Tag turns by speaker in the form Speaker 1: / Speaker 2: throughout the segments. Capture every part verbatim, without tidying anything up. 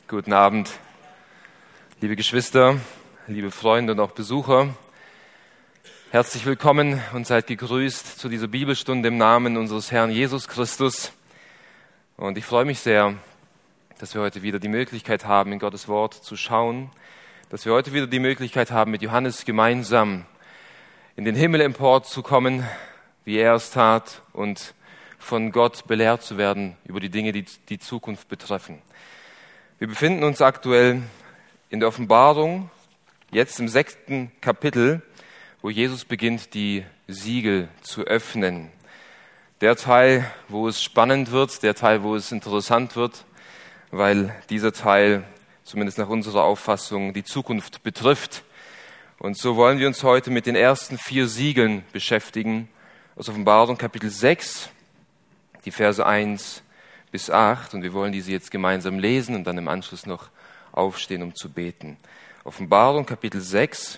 Speaker 1: Guten Abend, liebe Geschwister, liebe Freunde und auch Besucher. Herzlich willkommen und seid gegrüßt zu dieser Bibelstunde im Namen unseres Herrn Jesus Christus. Und ich freue mich sehr, dass wir heute wieder die Möglichkeit haben, in Gottes Wort zu schauen, dass wir heute wieder die Möglichkeit haben, mit Johannes gemeinsam in den Himmel emporzukommen, wie er es tat, und von Gott belehrt zu werden über die Dinge, die die Zukunft betreffen. Wir befinden uns aktuell in der Offenbarung, jetzt im sechsten Kapitel, wo Jesus beginnt, die Siegel zu öffnen. Der Teil, wo es spannend wird, der Teil, wo es interessant wird, weil dieser Teil, zumindest nach unserer Auffassung, die Zukunft betrifft. Und so wollen wir uns heute mit den ersten vier Siegeln beschäftigen, aus Offenbarung Kapitel sechs, die Verse eins bis acht, und wir wollen diese jetzt gemeinsam lesen und dann im Anschluss noch aufstehen, um zu beten. Offenbarung Kapitel sechs,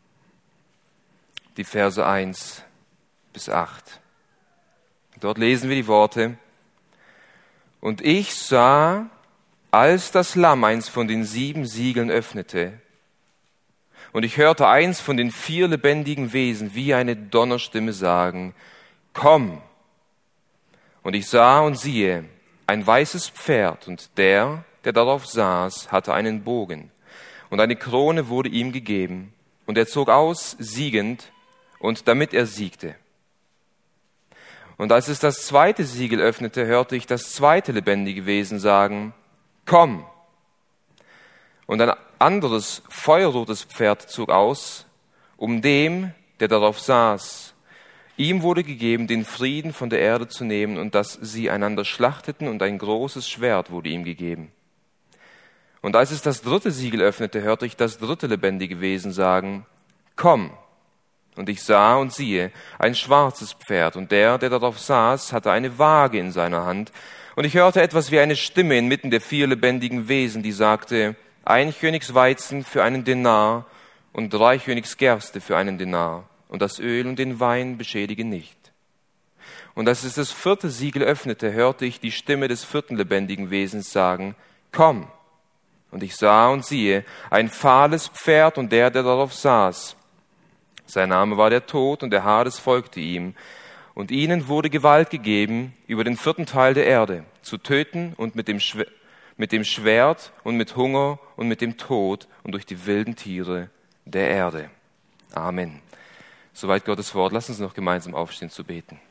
Speaker 1: die Verse eins bis acht. Dort lesen wir die Worte: Und ich sah, als das Lamm eins von den sieben Siegeln öffnete, und ich hörte eins von den vier lebendigen Wesen wie eine Donnerstimme sagen: Komm! Und ich sah und siehe, ein weißes Pferd, und der, der darauf saß, hatte einen Bogen, und eine Krone wurde ihm gegeben, und er zog aus, siegend, und damit er siegte. Und als es das zweite Siegel öffnete, hörte ich das zweite lebendige Wesen sagen: Komm! Und ein anderes feuerrotes Pferd zog aus, um dem, der darauf saß. Ihm wurde gegeben, den Frieden von der Erde zu nehmen, und dass sie einander schlachteten, und ein großes Schwert wurde ihm gegeben. Und als es das dritte Siegel öffnete, hörte ich das dritte lebendige Wesen sagen: Komm! Und ich sah und siehe, ein schwarzes Pferd, und der, der darauf saß, hatte eine Waage in seiner Hand. Und ich hörte etwas wie eine Stimme inmitten der vier lebendigen Wesen, die sagte: Ein Königs Weizen für einen Denar und drei Königs Gerste für einen Denar. Und das Öl und den Wein beschädige nicht. Und als es das vierte Siegel öffnete, hörte ich die Stimme des vierten lebendigen Wesens sagen: Komm! Und ich sah und siehe, ein fahles Pferd, und der, der darauf saß. Sein Name war der Tod, und der Hades folgte ihm. Und ihnen wurde Gewalt gegeben, über den vierten Teil der Erde zu töten, und mit dem, Schw- mit dem Schwert und mit Hunger und mit dem Tod und durch die wilden Tiere der Erde. Amen. Soweit Gottes Wort. Lass uns noch gemeinsam aufstehen zu beten.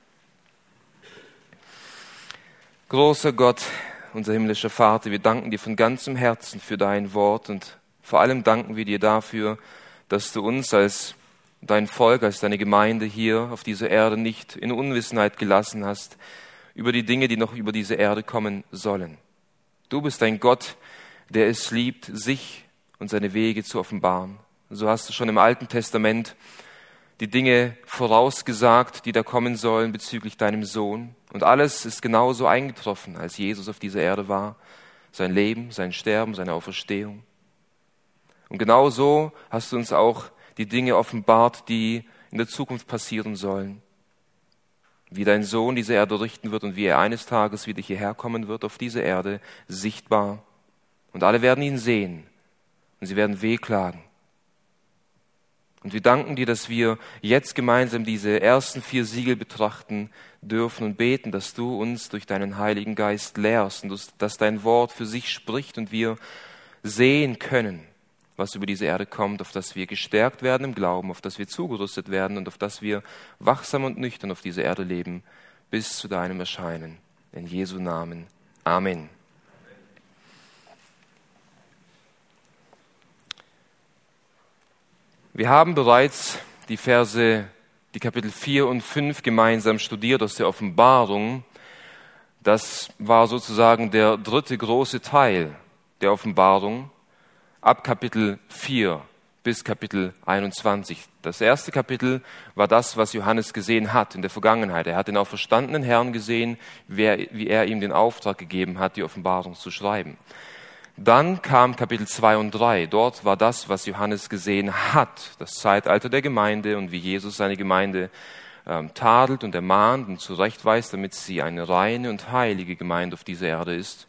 Speaker 1: Großer Gott, unser himmlischer Vater, wir danken dir von ganzem Herzen für dein Wort, und vor allem danken wir dir dafür, dass du uns als dein Volk, als deine Gemeinde hier auf dieser Erde nicht in Unwissenheit gelassen hast über die Dinge, die noch über diese Erde kommen sollen. Du bist ein Gott, der es liebt, sich und seine Wege zu offenbaren. So hast du schon im Alten Testament die Dinge vorausgesagt, die da kommen sollen bezüglich deinem Sohn. Und alles ist genauso eingetroffen, als Jesus auf dieser Erde war. Sein Leben, sein Sterben, seine Auferstehung. Und genauso hast du uns auch die Dinge offenbart, die in der Zukunft passieren sollen. Wie dein Sohn diese Erde richten wird und wie er eines Tages wieder hierher kommen wird auf diese Erde, sichtbar. Und alle werden ihn sehen und sie werden wehklagen. Und wir danken dir, dass wir jetzt gemeinsam diese ersten vier Siegel betrachten dürfen und beten, dass du uns durch deinen Heiligen Geist lehrst und dass dein Wort für sich spricht und wir sehen können, was über diese Erde kommt, auf das wir gestärkt werden im Glauben, auf das wir zugerüstet werden und auf das wir wachsam und nüchtern auf dieser Erde leben, bis zu deinem Erscheinen. In Jesu Namen. Amen. Wir haben bereits die Verse, die Kapitel vier und fünf gemeinsam studiert aus der Offenbarung. Das war sozusagen der dritte große Teil der Offenbarung ab Kapitel vier bis Kapitel einundzwanzig. Das erste Kapitel war das, was Johannes gesehen hat in der Vergangenheit. Er hat den auferstandenen Herrn gesehen, wie er, wie er ihm den Auftrag gegeben hat, die Offenbarung zu schreiben. Dann kam Kapitel zwei und drei. Dort war das, was Johannes gesehen hat, das Zeitalter der Gemeinde und wie Jesus seine Gemeinde ähm, tadelt und ermahnt und zurechtweist, damit sie eine reine und heilige Gemeinde auf dieser Erde ist.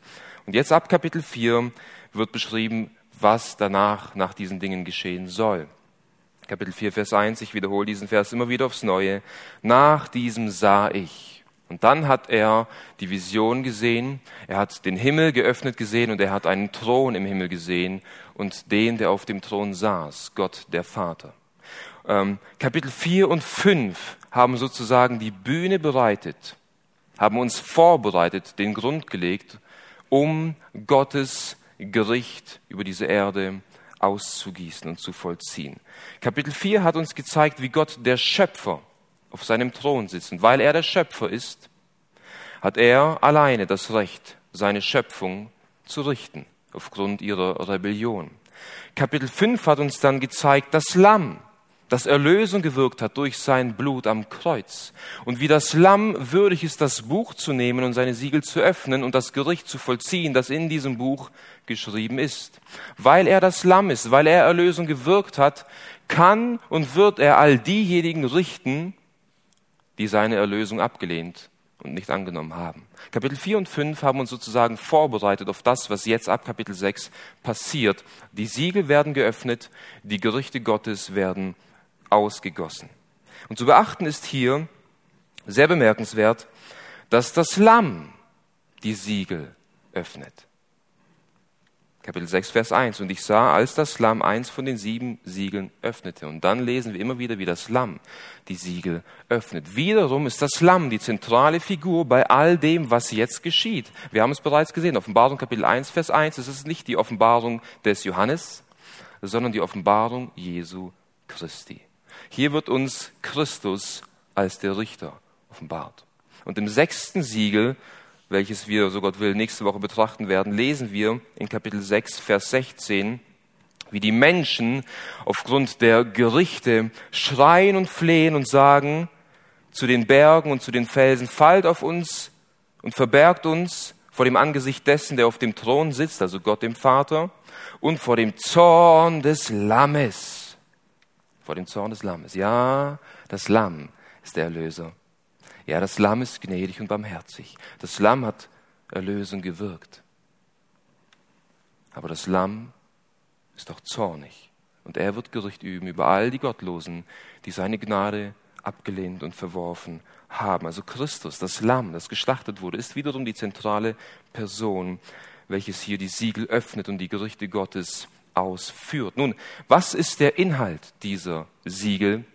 Speaker 1: Und jetzt ab Kapitel vier wird beschrieben, was danach, nach diesen Dingen geschehen soll. Kapitel vier, Vers eins, ich wiederhole diesen Vers immer wieder aufs Neue. Nach diesem sah ich. Und dann hat er die Vision gesehen, er hat den Himmel geöffnet gesehen und er hat einen Thron im Himmel gesehen und den, der auf dem Thron saß, Gott der Vater. Ähm, Kapitel vier und fünf haben sozusagen die Bühne bereitet, haben uns vorbereitet, den Grund gelegt, um Gottes Gericht über diese Erde auszugießen und zu vollziehen. Kapitel vier hat uns gezeigt, wie Gott, der Schöpfer, auf seinem Thron sitzt. Und weil er der Schöpfer ist, hat er alleine das Recht, seine Schöpfung zu richten, aufgrund ihrer Rebellion. Kapitel fünf hat uns dann gezeigt, das Lamm, das Erlösung gewirkt hat durch sein Blut am Kreuz. Und wie das Lamm würdig ist, das Buch zu nehmen und seine Siegel zu öffnen und das Gericht zu vollziehen, das in diesem Buch geschrieben ist. Weil er das Lamm ist, weil er Erlösung gewirkt hat, kann und wird er all diejenigen richten, die seine Erlösung abgelehnt und nicht angenommen haben. Kapitel vier und fünf haben uns sozusagen vorbereitet auf das, was jetzt ab Kapitel sechs passiert. Die Siegel werden geöffnet, die Gerichte Gottes werden ausgegossen. Und zu beachten ist hier sehr bemerkenswert, dass das Lamm die Siegel öffnet. Kapitel sechs, Vers eins. Und ich sah, als das Lamm eins von den sieben Siegeln öffnete. Und dann lesen wir immer wieder, wie das Lamm die Siegel öffnet. Wiederum ist das Lamm die zentrale Figur bei all dem, was jetzt geschieht. Wir haben es bereits gesehen, Offenbarung Kapitel eins, Vers eins. Es ist nicht die Offenbarung des Johannes, sondern die Offenbarung Jesu Christi. Hier wird uns Christus als der Richter offenbart. Und im sechsten Siegel, welches wir, so Gott will, nächste Woche betrachten werden, lesen wir in Kapitel sechs, Vers sechzehn, wie die Menschen aufgrund der Gerichte schreien und flehen und sagen zu den Bergen und zu den Felsen, fallt auf uns und verbergt uns vor dem Angesicht dessen, der auf dem Thron sitzt, also Gott dem Vater, und vor dem Zorn des Lammes. Vor dem Zorn des Lammes. Ja, das Lamm ist der Erlöser. Ja, das Lamm ist gnädig und barmherzig. Das Lamm hat Erlösung gewirkt. Aber das Lamm ist auch zornig. Und er wird Gericht üben über all die Gottlosen, die seine Gnade abgelehnt und verworfen haben. Also Christus, das Lamm, das geschlachtet wurde, ist wiederum die zentrale Person, welches hier die Siegel öffnet und die Gerichte Gottes ausführt. Nun, was ist der Inhalt dieser Siegel?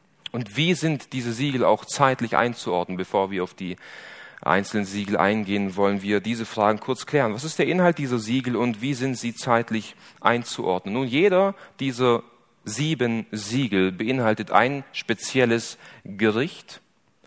Speaker 1: Und wie sind diese Siegel auch zeitlich einzuordnen? Bevor wir auf die einzelnen Siegel eingehen, wollen wir diese Fragen kurz klären. Was ist der Inhalt dieser Siegel und wie sind sie zeitlich einzuordnen? Nun, jeder dieser sieben Siegel beinhaltet ein spezielles Gericht,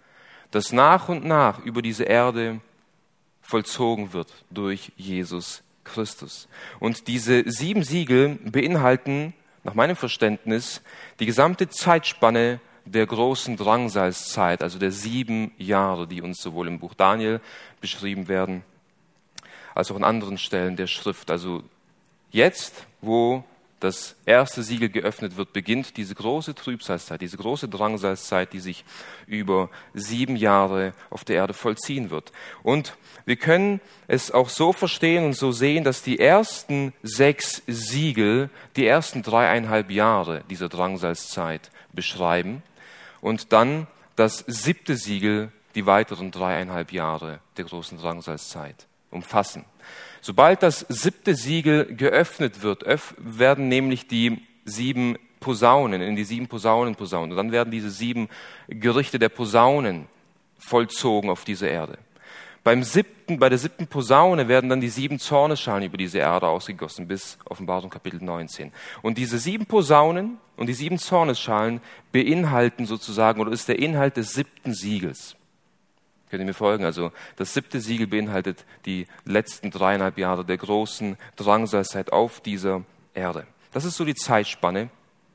Speaker 1: das nach und nach über diese Erde vollzogen wird durch Jesus Christus. Und diese sieben Siegel beinhalten, nach meinem Verständnis, die gesamte Zeitspanne der großen Drangsalzzeit, also der sieben Jahre, die uns sowohl im Buch Daniel beschrieben werden, als auch an anderen Stellen der Schrift. Also jetzt, wo das erste Siegel geöffnet wird, beginnt diese große Trübsalzeit, diese große Drangsalzzeit, die sich über sieben Jahre auf der Erde vollziehen wird. Und wir können es auch so verstehen und so sehen, dass die ersten sechs Siegel die ersten dreieinhalb Jahre dieser Drangsalzzeit beschreiben und dann das siebte Siegel die weiteren dreieinhalb Jahre der großen Drangsalzzeit umfassen. Sobald das siebte Siegel geöffnet wird, werden nämlich die sieben Posaunen, in die sieben Posaunen posaunen. Und dann werden diese sieben Gerichte der Posaunen vollzogen auf dieser Erde. Beim siebten, bei der siebten Posaune werden dann die sieben Zornesschalen über diese Erde ausgegossen, bis Offenbarung Kapitel neunzehn. Und diese sieben Posaunen und die sieben Zornesschalen beinhalten sozusagen, oder ist der Inhalt des siebten Siegels. Könnt ihr mir folgen? Also das siebte Siegel beinhaltet die letzten dreieinhalb Jahre der großen Drangsalzzeit auf dieser Erde. Das ist so die Zeitspanne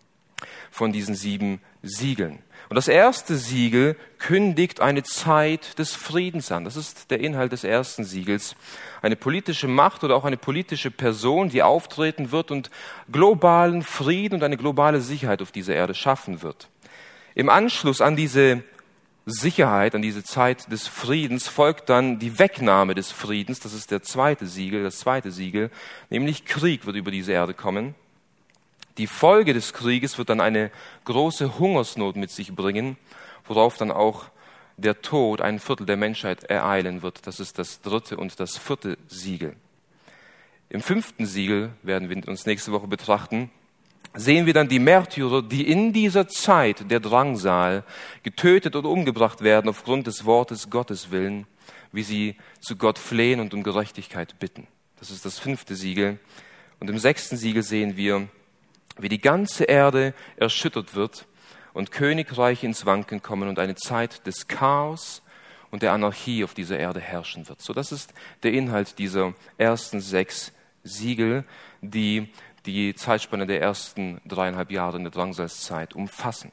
Speaker 1: von diesen sieben Siegeln. Und das erste Siegel kündigt eine Zeit des Friedens an. Das ist der Inhalt des ersten Siegels. Eine politische Macht oder auch eine politische Person, die auftreten wird und globalen Frieden und eine globale Sicherheit auf dieser Erde schaffen wird. Im Anschluss an diese Sicherheit, an diese Zeit des Friedens folgt dann die Wegnahme des Friedens. Das ist der zweite Siegel, das zweite Siegel, nämlich Krieg wird über diese Erde kommen. Die Folge des Krieges wird dann eine große Hungersnot mit sich bringen, worauf dann auch der Tod ein Viertel der Menschheit ereilen wird. Das ist das dritte und das vierte Siegel. Im fünften Siegel, werden wir uns nächste Woche betrachten, sehen wir dann die Märtyrer, die in dieser Zeit der Drangsal getötet oder umgebracht werden aufgrund des Wortes Gottes willen, wie sie zu Gott flehen und um Gerechtigkeit bitten. Das ist das fünfte Siegel. Und im sechsten Siegel sehen wir, wie die ganze Erde erschüttert wird und Königreiche ins Wanken kommen und eine Zeit des Chaos und der Anarchie auf dieser Erde herrschen wird. So, das ist der Inhalt dieser ersten sechs Siegel, die die Zeitspanne der ersten dreieinhalb Jahre in der Drangsalzzeit umfassen.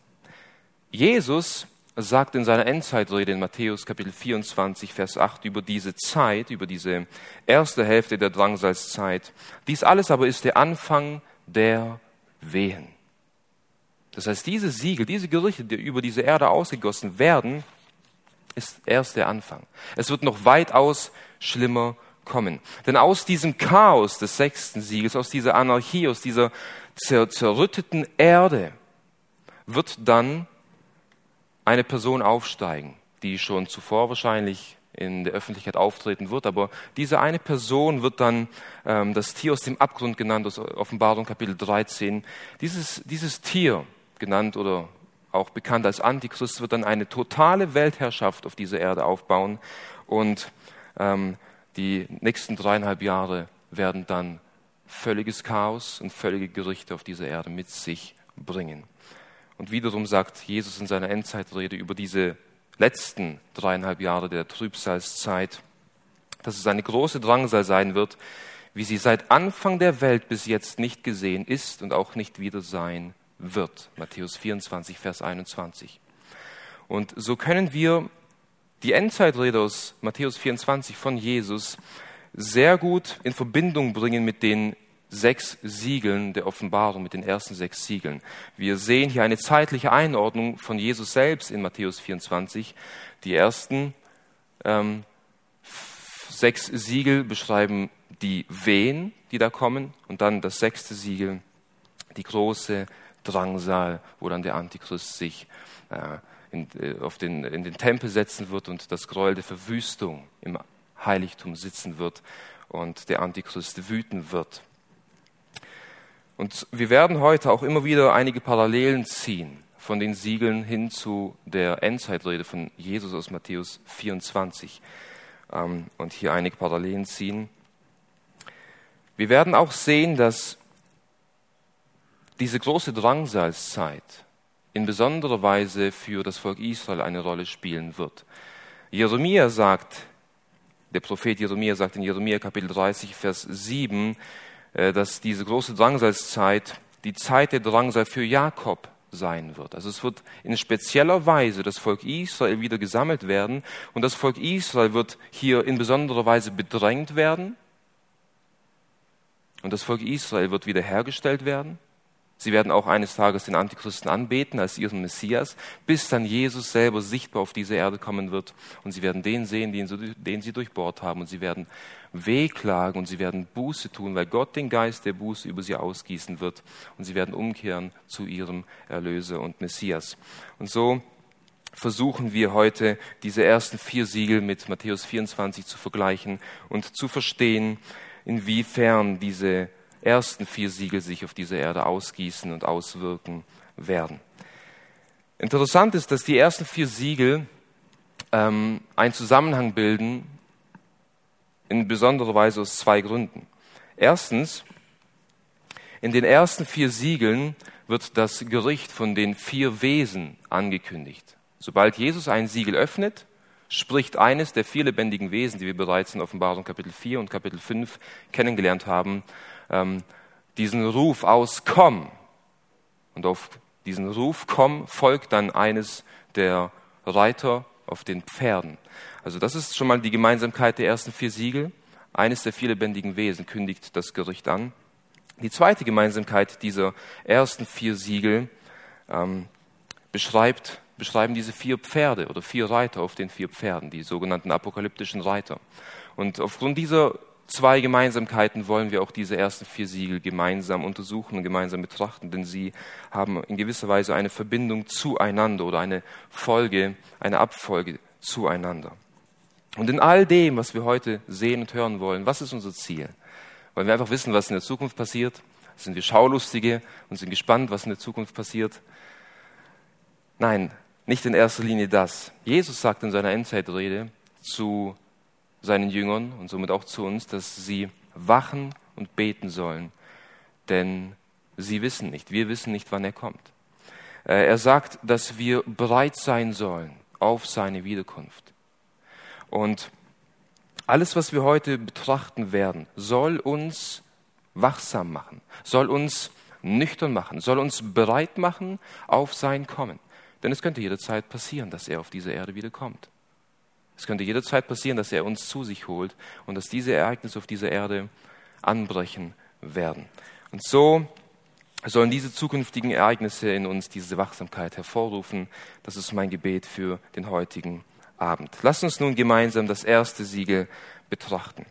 Speaker 1: Jesus sagt in seiner Endzeitrede in Matthäus Kapitel vierundzwanzig, Vers acht über diese Zeit, über diese erste Hälfte der Drangsalzzeit: Dies alles aber ist der Anfang der Wehen. Das heißt, diese Siegel, diese Gerichte, die über diese Erde ausgegossen werden, ist erst der Anfang. Es wird noch weitaus schlimmer kommen. Denn aus diesem Chaos des sechsten Siegels, aus dieser Anarchie, aus dieser zer- zerrütteten Erde wird dann eine Person aufsteigen, die schon zuvor wahrscheinlich in der Öffentlichkeit auftreten wird. Aber diese eine Person wird dann ähm, das Tier aus dem Abgrund genannt, aus Offenbarung Kapitel dreizehn. Dieses, dieses Tier, genannt oder auch bekannt als Antichrist, wird dann eine totale Weltherrschaft auf dieser Erde aufbauen und ähm, die nächsten dreieinhalb Jahre werden dann völliges Chaos und völlige Gerichte auf dieser Erde mit sich bringen. Und wiederum sagt Jesus in seiner Endzeitrede über diese letzten dreieinhalb Jahre der Trübsalzeit, dass es eine große Drangsal sein wird, wie sie seit Anfang der Welt bis jetzt nicht gesehen ist und auch nicht wieder sein wird. Matthäus vierundzwanzig, Vers einundzwanzig. Und so können wir die Endzeitrede aus Matthäus vierundzwanzig von Jesus sehr gut in Verbindung bringen mit den sechs Siegeln der Offenbarung, mit den ersten sechs Siegeln. Wir sehen hier eine zeitliche Einordnung von Jesus selbst in Matthäus vierundzwanzig. Die ersten ähm, sechs Siegel beschreiben die Wehen, die da kommen, und dann das sechste Siegel, die große Drangsal, wo dann der Antichrist sich äh, In, auf den, in den Tempel setzen wird und das Gräuel der Verwüstung im Heiligtum sitzen wird und der Antichrist wüten wird. Und wir werden heute auch immer wieder einige Parallelen ziehen von den Siegeln hin zu der Endzeitrede von Jesus aus Matthäus vierundzwanzig ähm, und hier einige Parallelen ziehen. Wir werden auch sehen, dass diese große Drangsalzzeit in besonderer Weise für das Volk Israel eine Rolle spielen wird. Jeremia sagt, der Prophet Jeremia sagt in Jeremia Kapitel dreißig, Vers sieben, dass diese große Drangsalzzeit die Zeit der Drangsal für Jakob sein wird. Also es wird in spezieller Weise das Volk Israel wieder gesammelt werden und das Volk Israel wird hier in besonderer Weise bedrängt werden und das Volk Israel wird wiederhergestellt werden. Sie werden auch eines Tages den Antichristen anbeten als ihren Messias, bis dann Jesus selber sichtbar auf diese Erde kommen wird. Und sie werden den sehen, den sie, den sie durchbohrt haben. Und sie werden wehklagen und sie werden Buße tun, weil Gott den Geist der Buße über sie ausgießen wird. Und sie werden umkehren zu ihrem Erlöser und Messias. Und so versuchen wir heute, diese ersten vier Siegel mit Matthäus vierundzwanzig zu vergleichen und zu verstehen, inwiefern diese ersten vier Siegel sich auf dieser Erde ausgießen und auswirken werden. Interessant ist, dass die ersten vier Siegel ähm, einen Zusammenhang bilden, in besonderer Weise aus zwei Gründen. Erstens, in den ersten vier Siegeln wird das Gericht von den vier Wesen angekündigt. Sobald Jesus ein Siegel öffnet, spricht eines der vier lebendigen Wesen, die wir bereits in Offenbarung Kapitel vier und Kapitel fünf kennengelernt haben, ähm, diesen Ruf aus, komm. Und auf diesen Ruf, komm, folgt dann eines der Reiter auf den Pferden. Also das ist schon mal die Gemeinsamkeit der ersten vier Siegel. Eines der vier lebendigen Wesen kündigt das Gericht an. Die zweite Gemeinsamkeit dieser ersten vier Siegel ähm, beschreibt beschreiben diese vier Pferde oder vier Reiter auf den vier Pferden, die sogenannten apokalyptischen Reiter. Und aufgrund dieser zwei Gemeinsamkeiten wollen wir auch diese ersten vier Siegel gemeinsam untersuchen und gemeinsam betrachten, denn sie haben in gewisser Weise eine Verbindung zueinander oder eine Folge, eine Abfolge zueinander. Und in all dem, was wir heute sehen und hören wollen, was ist unser Ziel? Wollen wir einfach wissen, was in der Zukunft passiert? Sind wir Schaulustige und sind gespannt, was in der Zukunft passiert? Nein, nicht in erster Linie das. Jesus sagt in seiner Endzeitrede zu seinen Jüngern und somit auch zu uns, dass sie wachen und beten sollen, denn sie wissen nicht, wir wissen nicht, wann er kommt. Er sagt, dass wir bereit sein sollen auf seine Wiederkunft. Und alles, was wir heute betrachten werden, soll uns wachsam machen, soll uns nüchtern machen, soll uns bereit machen auf sein Kommen. Denn es könnte jederzeit passieren, dass er auf diese Erde wieder kommt. Es könnte jederzeit passieren, dass er uns zu sich holt und dass diese Ereignisse auf dieser Erde anbrechen werden. Und so sollen diese zukünftigen Ereignisse in uns diese Wachsamkeit hervorrufen. Das ist mein Gebet für den heutigen Abend. Lasst uns nun gemeinsam das erste Siegel betrachten.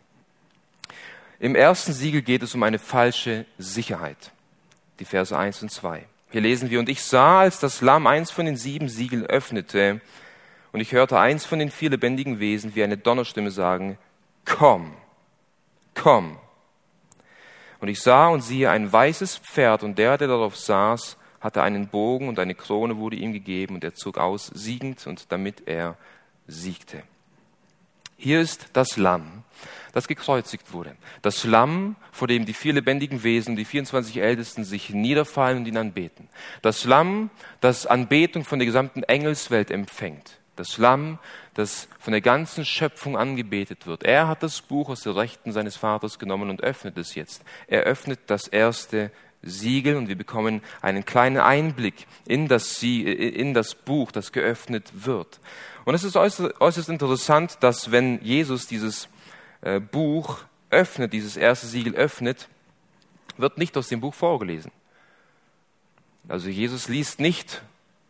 Speaker 1: Im ersten Siegel geht es um eine falsche Sicherheit. Die Verse eins und zwei. Hier lesen wir, und ich sah, als das Lamm eins von den sieben Siegeln öffnete, und ich hörte eins von den vier lebendigen Wesen wie eine Donnerstimme sagen, komm, komm. Und ich sah und siehe ein weißes Pferd, und der, der darauf saß, hatte einen Bogen, und eine Krone wurde ihm gegeben, und er zog aus, siegend, und damit er siegte. Hier ist das Lamm, das gekreuzigt wurde. Das Lamm, vor dem die vier lebendigen Wesen, die vierundzwanzig Ältesten sich niederfallen und ihn anbeten. Das Lamm, das Anbetung von der gesamten Engelswelt empfängt. Das Lamm, das von der ganzen Schöpfung angebetet wird. Er hat das Buch aus der Rechten seines Vaters genommen und öffnet es jetzt. Er öffnet das erste Siegel und wir bekommen einen kleinen Einblick in das, Sie- in das Buch, das geöffnet wird. Und es ist äußerst, äußerst interessant, dass wenn Jesus dieses äh, Buch öffnet, dieses erste Siegel öffnet, wird nicht aus dem Buch vorgelesen. Also Jesus liest nicht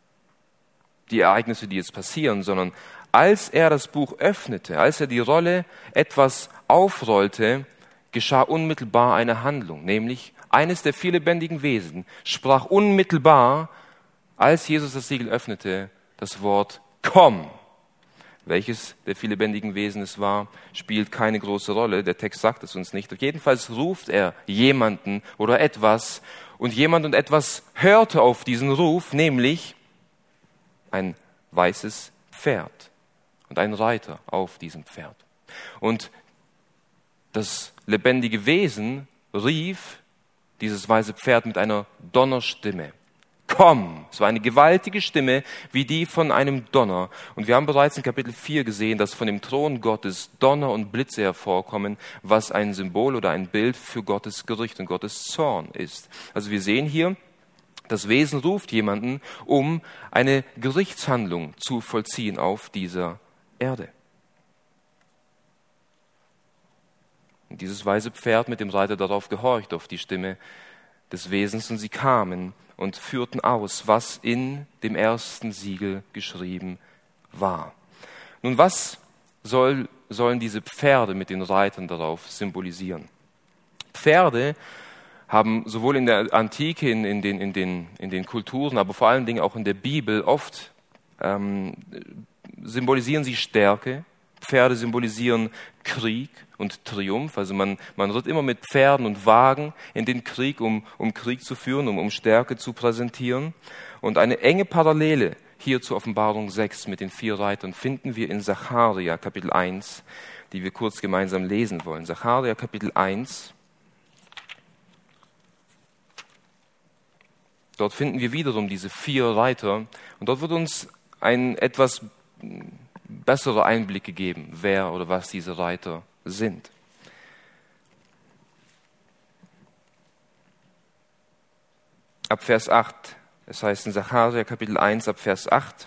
Speaker 1: die Ereignisse, die jetzt passieren, sondern als er das Buch öffnete, als er die Rolle etwas aufrollte, geschah unmittelbar eine Handlung, nämlich eines der vier lebendigen Wesen sprach unmittelbar, als Jesus das Siegel öffnete, das Wort komm. Welches der vier lebendigen Wesen es war, spielt keine große Rolle. Der Text sagt es uns nicht. Jedenfalls ruft er jemanden oder etwas und jemand und etwas hörte auf diesen Ruf, nämlich ein weißes Pferd und ein Reiter auf diesem Pferd. Und das lebendige Wesen rief dieses weiße Pferd mit einer Donnerstimme. Komm! Es war eine gewaltige Stimme wie die von einem Donner. Und wir haben bereits in Kapitel vier gesehen, dass von dem Thron Gottes Donner und Blitze hervorkommen, was ein Symbol oder ein Bild für Gottes Gericht und Gottes Zorn ist. Also wir sehen hier, das Wesen ruft jemanden, um eine Gerichtshandlung zu vollziehen auf dieser Erde. Und dieses weiße Pferd mit dem Reiter darauf gehorcht, auf die Stimme des Wesens, und sie kamen und führten aus, was in dem ersten Siegel geschrieben war. Nun, was soll, sollen diese Pferde mit den Reitern darauf symbolisieren? Pferde haben sowohl in der Antike, in, in, den, in, den, in den Kulturen, aber vor allen Dingen auch in der Bibel oft ähm, symbolisieren sie Stärke. Pferde symbolisieren Krieg und Triumph. Also man, man ritt immer mit Pferden und Wagen in den Krieg, um, um Krieg zu führen, um, um Stärke zu präsentieren. Und eine enge Parallele hier zur Offenbarung sechs mit den vier Reitern finden wir in Sacharja Kapitel eins, die wir kurz gemeinsam lesen wollen. Sacharja Kapitel eins. Dort finden wir wiederum diese vier Reiter und dort wird uns ein etwas besserer Einblick gegeben, wer oder was diese Reiter sind. Ab Vers acht, es heißt in Sacharja Kapitel eins ab Vers acht,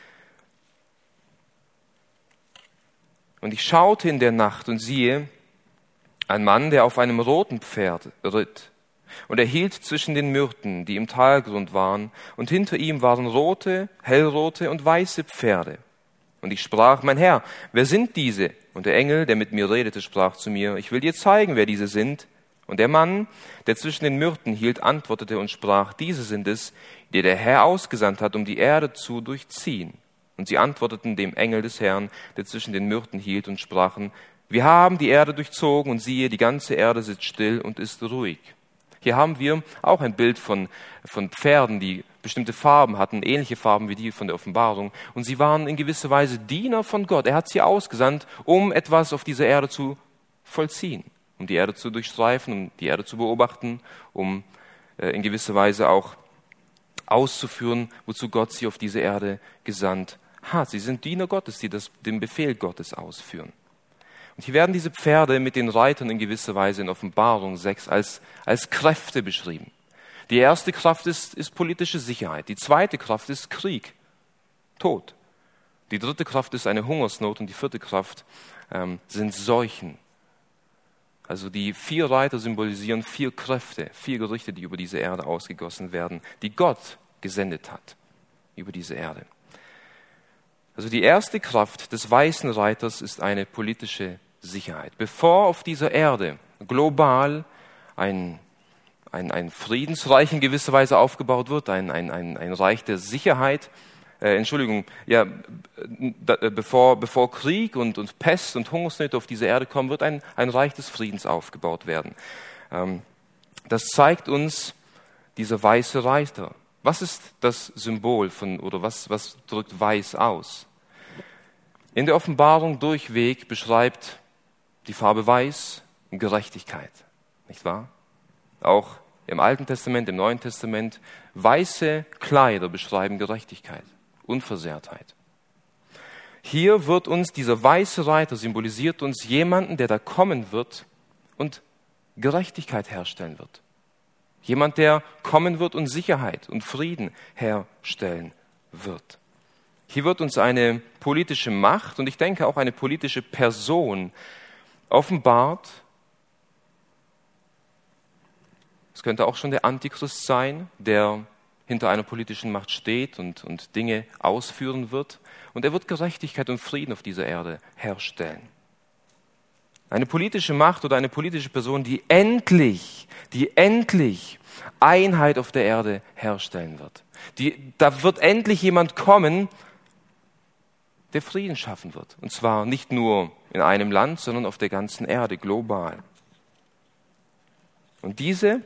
Speaker 1: und ich schaute in der Nacht und siehe, ein Mann, der auf einem roten Pferd ritt, Und er hielt zwischen den Myrten, die im Talgrund waren, und hinter ihm waren rote, hellrote und weiße Pferde. Und ich sprach, mein Herr, wer sind diese? Und der Engel, der mit mir redete, sprach zu mir, ich will dir zeigen, wer diese sind. Und der Mann, der zwischen den Myrten hielt, antwortete und sprach, diese sind es, die der Herr ausgesandt hat, um die Erde zu durchziehen. Und sie antworteten dem Engel des Herrn, der zwischen den Myrten hielt, und sprachen, wir haben die Erde durchzogen, und siehe, die ganze Erde sitzt still und ist ruhig. Hier haben wir auch ein Bild von, von Pferden, die bestimmte Farben hatten, ähnliche Farben wie die von der Offenbarung. Und sie waren in gewisser Weise Diener von Gott. Er hat sie ausgesandt, um etwas auf dieser Erde zu vollziehen, um die Erde zu durchstreifen, um die Erde zu beobachten, um äh, in gewisser Weise auch auszuführen, wozu Gott sie auf diese Erde gesandt hat. Sie sind Diener Gottes, die das, den Befehl Gottes ausführen. Und hier werden diese Pferde mit den Reitern in gewisser Weise in Offenbarung sechs als, als Kräfte beschrieben. Die erste Kraft ist, ist politische Sicherheit. Die zweite Kraft ist Krieg, Tod. Die dritte Kraft ist eine Hungersnot und die vierte Kraft ähm, sind Seuchen. Also die vier Reiter symbolisieren vier Kräfte, vier Gerichte, die über diese Erde ausgegossen werden, die Gott gesendet hat über diese Erde. Also die erste Kraft des weißen Reiters ist eine politische Sicherheit. Bevor auf dieser Erde global ein, ein, ein Friedensreich in gewisser Weise aufgebaut wird, ein, ein, ein, ein Reich der Sicherheit, äh, Entschuldigung, ja, da, bevor, bevor Krieg und, und Pest und Hungersnöte auf diese Erde kommen, wird ein, ein Reich des Friedens aufgebaut werden. Ähm, das zeigt uns dieser weiße Reiter. Was ist das Symbol von, oder was, was drückt weiß aus? In der Offenbarung durchweg beschreibt die Farbe Weiß Gerechtigkeit, nicht wahr? Auch im Alten Testament, im Neuen Testament, weiße Kleider beschreiben Gerechtigkeit, Unversehrtheit. Hier wird uns dieser weiße Reiter, symbolisiert uns jemanden, der da kommen wird und Gerechtigkeit herstellen wird. Jemand, der kommen wird und Sicherheit und Frieden herstellen wird. Hier wird uns eine politische Macht und ich denke auch eine politische Person offenbart. Es könnte auch schon der Antichrist sein, der hinter einer politischen Macht steht und, und Dinge ausführen wird. Und er wird Gerechtigkeit und Frieden auf dieser Erde herstellen. Eine politische Macht oder eine politische Person, die endlich, die endlich Einheit auf der Erde herstellen wird. Die, da wird endlich jemand kommen, der Frieden schaffen wird. Und zwar nicht nur in einem Land, sondern auf der ganzen Erde, global. Und diese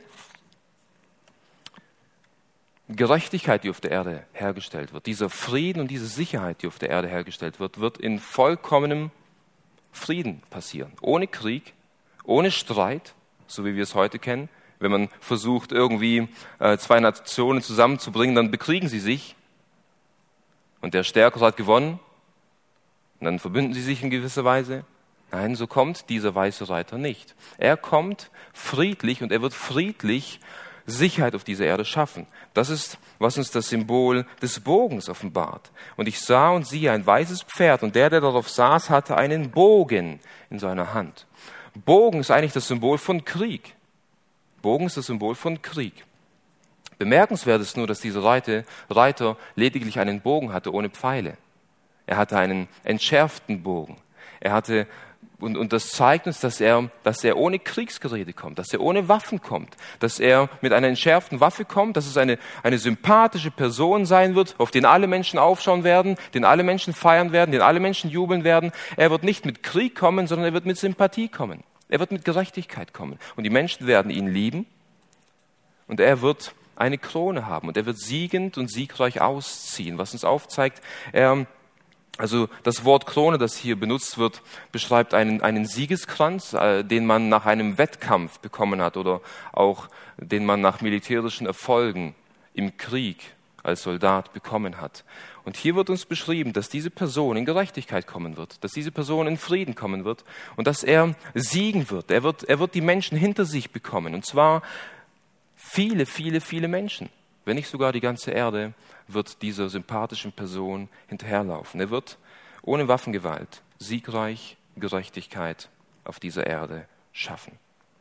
Speaker 1: Gerechtigkeit, die auf der Erde hergestellt wird, dieser Frieden und diese Sicherheit, die auf der Erde hergestellt wird, wird in vollkommenem Frieden passieren. Ohne Krieg, ohne Streit, so wie wir es heute kennen. Wenn man versucht, irgendwie äh, zwei Nationen zusammenzubringen, dann bekriegen sie sich. Und der Stärkere hat gewonnen. Und dann verbünden sie sich in gewisser Weise. Nein, so kommt dieser weiße Reiter nicht. Er kommt friedlich und er wird friedlich Sicherheit auf dieser Erde schaffen. Das ist, was uns das Symbol des Bogens offenbart. Und ich sah und siehe ein weißes Pferd und der, der darauf saß, hatte einen Bogen in seiner Hand. Bogen ist eigentlich das Symbol von Krieg. Bogen ist das Symbol von Krieg. Bemerkenswert ist nur, dass dieser Reiter lediglich einen Bogen hatte ohne Pfeile. Er hatte einen entschärften Bogen. Er hatte, und, und das zeigt uns, dass er, dass er ohne Kriegsgerede kommt, dass er ohne Waffen kommt, dass er mit einer entschärften Waffe kommt, dass es eine, eine sympathische Person sein wird, auf den alle Menschen aufschauen werden, den alle Menschen feiern werden, den alle Menschen jubeln werden. Er wird nicht mit Krieg kommen, sondern er wird mit Sympathie kommen. Er wird mit Gerechtigkeit kommen. Und die Menschen werden ihn lieben und er wird eine Krone haben und er wird siegend und siegreich ausziehen, was uns aufzeigt, er Also das Wort Krone, das hier benutzt wird, beschreibt einen, einen Siegeskranz, äh, den man nach einem Wettkampf bekommen hat oder auch den man nach militärischen Erfolgen im Krieg als Soldat bekommen hat. Und hier wird uns beschrieben, dass diese Person in Gerechtigkeit kommen wird, dass diese Person in Frieden kommen wird und dass er siegen wird. Er wird, er wird die Menschen hinter sich bekommen und zwar viele, viele, viele Menschen, wenn nicht sogar die ganze Erde, wird dieser sympathischen Person hinterherlaufen. Er wird ohne Waffengewalt siegreich Gerechtigkeit auf dieser Erde schaffen.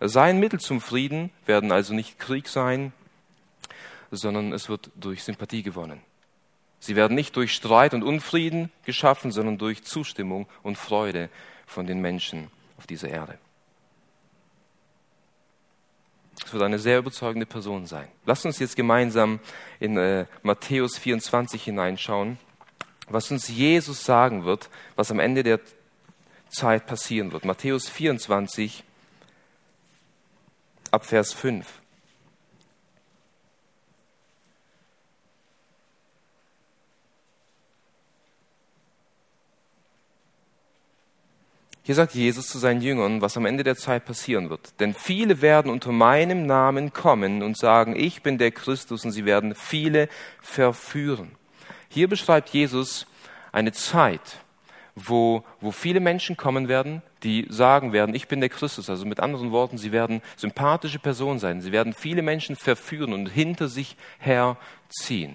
Speaker 1: sein Mittel zum Frieden werden also nicht Krieg sein, sondern es wird durch Sympathie gewonnen. Sie werden nicht durch Streit und Unfrieden geschaffen, sondern durch Zustimmung und Freude von den Menschen auf dieser Erde. Es wird eine sehr überzeugende Person sein. Lasst uns jetzt gemeinsam in äh, Matthäus vierundzwanzig hineinschauen, was uns Jesus sagen wird, was am Ende der Zeit passieren wird. Matthäus vierundzwanzig, ab Vers fünf. Hier sagt Jesus zu seinen Jüngern, was am Ende der Zeit passieren wird. Denn viele werden unter meinem Namen kommen und sagen, ich bin der Christus, und sie werden viele verführen. Hier beschreibt Jesus eine Zeit, wo, wo viele Menschen kommen werden, die sagen werden, ich bin der Christus. Also mit anderen Worten, sie werden sympathische Personen sein. Sie werden viele Menschen verführen und hinter sich herziehen.